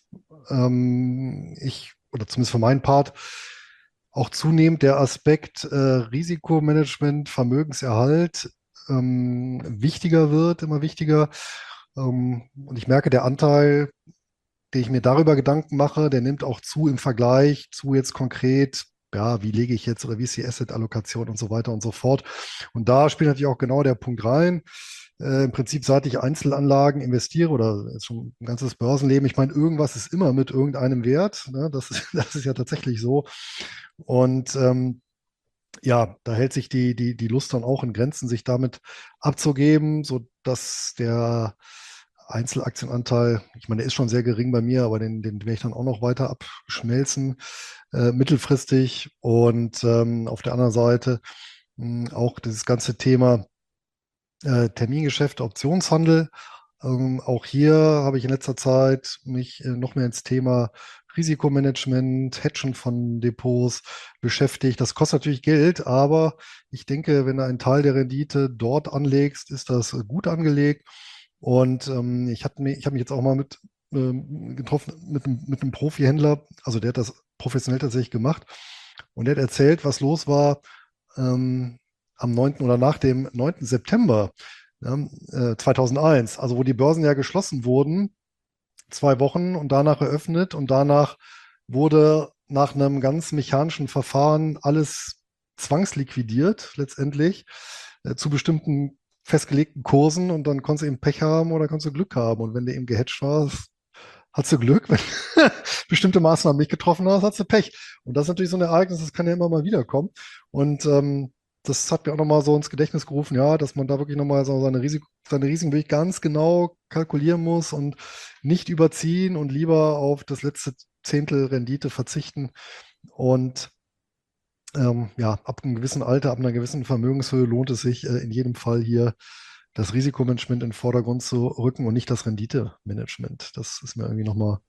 ich, oder zumindest für meinen Part, auch zunehmend der Aspekt Risikomanagement, Vermögenserhalt wichtiger wird, immer wichtiger. Und ich merke, der Anteil, den ich mir darüber Gedanken mache, der nimmt auch zu im Vergleich zu jetzt konkret, ja, wie lege ich jetzt oder wie ist die Asset-Allokation und so weiter und so fort. Und da spielt natürlich auch genau der Punkt rein. Im Prinzip, seit ich Einzelanlagen investiere oder jetzt schon ein ganzes Börsenleben, ich meine, irgendwas ist immer mit irgendeinem Wert. Ne? Das ist, das ist ja tatsächlich so. Und ja, da hält sich die Lust dann auch in Grenzen, sich damit abzugeben, sodass der Einzelaktienanteil, ich meine, der ist schon sehr gering bei mir, aber den werde ich dann auch noch weiter abschmelzen, mittelfristig. Und auf der anderen Seite auch dieses ganze Thema Termingeschäfte, Optionshandel. Auch hier habe ich in letzter Zeit mich noch mehr ins Thema Risikomanagement, Hedgen von Depots beschäftigt. Das kostet natürlich Geld, aber ich denke, wenn du einen Teil der Rendite dort anlegst, ist das gut angelegt. Und ich hab mich jetzt auch mal getroffen mit einem Profi-Händler, also der hat das professionell tatsächlich gemacht und der hat erzählt, was los war ähm, am 9. oder nach dem 9. September, ja, 2001, also wo die Börsen ja geschlossen wurden, 2 Wochen und danach eröffnet und danach wurde nach einem ganz mechanischen Verfahren alles zwangsliquidiert letztendlich zu bestimmten festgelegten Kursen und dann konntest du eben Pech haben oder konntest du Glück haben. Und wenn du eben gehatcht warst, hast du Glück. Wenn bestimmte Maßnahmen nicht getroffen hast, hast du Pech. Und das ist natürlich so ein Ereignis, das kann ja immer mal wiederkommen. Und das hat mir auch nochmal so ins Gedächtnis gerufen, ja, dass man da wirklich nochmal so seine Risiken wirklich ganz genau kalkulieren muss und nicht überziehen und lieber auf das letzte Zehntel Rendite verzichten. Und ja, ab einem gewissen Alter, ab einer gewissen Vermögenshöhe lohnt es sich in jedem Fall hier das Risikomanagement in den Vordergrund zu rücken und nicht das Renditemanagement. Das ist mir irgendwie nochmal,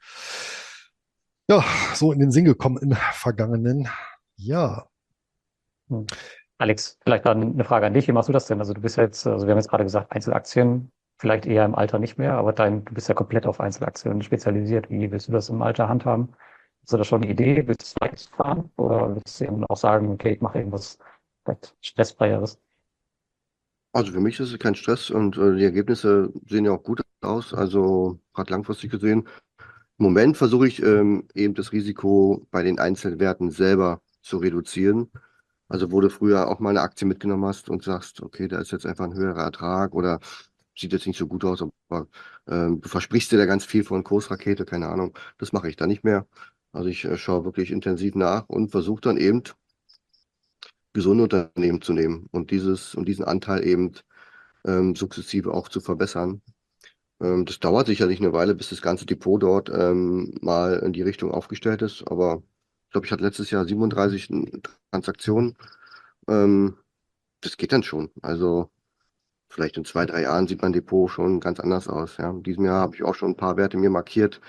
ja, so in den Sinn gekommen im Vergangenen. Ja, Hm. Alex, vielleicht dann eine Frage an dich. Wie machst du das denn? Also du bist ja jetzt, also wir haben jetzt gerade gesagt, Einzelaktien, vielleicht eher im Alter nicht mehr, aber du bist ja komplett auf Einzelaktien spezialisiert. Wie willst du das im Alter handhaben? Hast du da schon eine Idee? Willst du es fahren? Oder willst du eben auch sagen, okay, ich mache irgendwas vielleicht stressfreieres? Also für mich ist es kein Stress und die Ergebnisse sehen ja auch gut aus. Also gerade langfristig gesehen. Im Moment versuche ich eben das Risiko bei den Einzelwerten selber zu reduzieren. Also wo du früher auch mal eine Aktie mitgenommen hast und sagst, okay, da ist jetzt einfach ein höherer Ertrag oder sieht jetzt nicht so gut aus, aber du versprichst dir da ganz viel von Kursrakete, keine Ahnung. Das mache ich da nicht mehr. Also ich schaue wirklich intensiv nach und versuche dann eben gesunde Unternehmen zu nehmen und diesen Anteil eben sukzessive auch zu verbessern. Das dauert sicherlich eine Weile, bis das ganze Depot dort mal in die Richtung aufgestellt ist. Aber ich glaube, ich hatte letztes Jahr 37 Transaktionen. Ähm, Das geht dann schon. Also vielleicht in 2, 3 Jahren sieht mein Depot schon ganz anders aus. Ja. In diesem Jahr habe ich auch schon ein paar Werte mir markiert,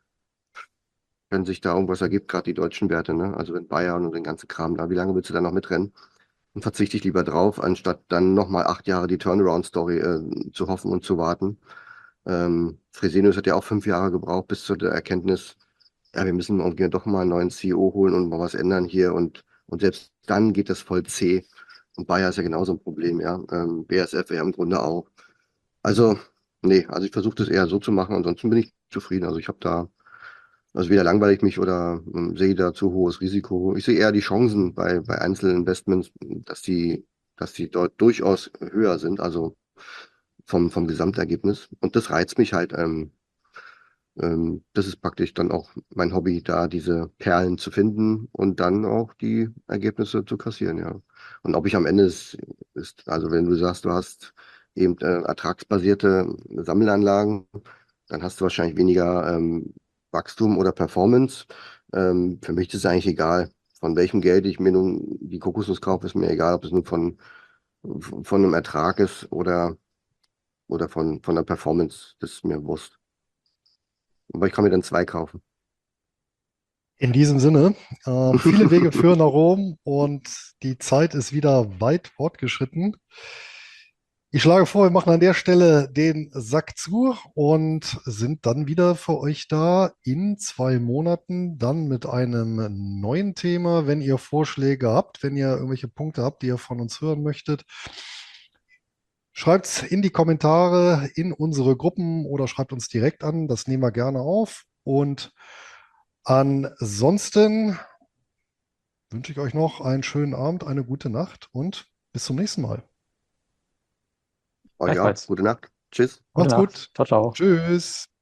wenn sich da irgendwas ergibt, gerade die deutschen Werte, ne? Also wenn Bayern und den ganzen Kram da, wie lange willst du da noch mitrennen? Dann verzichte ich lieber drauf, anstatt dann nochmal 8 Jahre die Turnaround-Story zu hoffen und zu warten. Fresenius hat ja auch 5 Jahre gebraucht bis zu der Erkenntnis, ja, wir müssen irgendwie doch mal einen neuen CEO holen und mal was ändern hier. Und selbst dann geht das voll zäh. Und Bayer ist ja genauso ein Problem, ja. BASF ja im Grunde auch. Also, nee, also ich versuche das eher so zu machen, ansonsten bin ich zufrieden. Also ich habe da, also weder langweile ich mich oder sehe da zu hohes Risiko. Ich sehe eher die Chancen bei Einzelinvestments, dass die dort durchaus höher sind, also vom Gesamtergebnis. Und das reizt mich halt. Das ist praktisch dann auch mein Hobby, da diese Perlen zu finden und dann auch die Ergebnisse zu kassieren, ja. Und ob ich am Ende also wenn du sagst, du hast eben ertragsbasierte Sammelanlagen, dann hast du wahrscheinlich weniger Wachstum oder Performance. Für mich ist es eigentlich egal, von welchem Geld ich mir nun die Kokosnuss kaufe, ist mir egal, ob es nun von einem Ertrag ist oder von der Performance, das ist mir Wurst. Aber ich kann mir dann zwei kaufen. In diesem Sinne, viele Wege führen nach Rom und die Zeit ist wieder weit fortgeschritten. Ich schlage vor, wir machen an der Stelle den Sack zu und sind dann wieder für euch da in 2 Monaten, dann mit einem neuen Thema. Wenn ihr Vorschläge habt, wenn ihr irgendwelche Punkte habt, die ihr von uns hören möchtet, schreibt es in die Kommentare in unsere Gruppen oder schreibt uns direkt an. Das nehmen wir gerne auf. Und ansonsten wünsche ich euch noch einen schönen Abend, eine gute Nacht und bis zum nächsten Mal. Euch auch. Gleichfalls. Gute Nacht. Tschüss. Gute Macht's Nacht. gut. Ciao, ciao. Tschüss.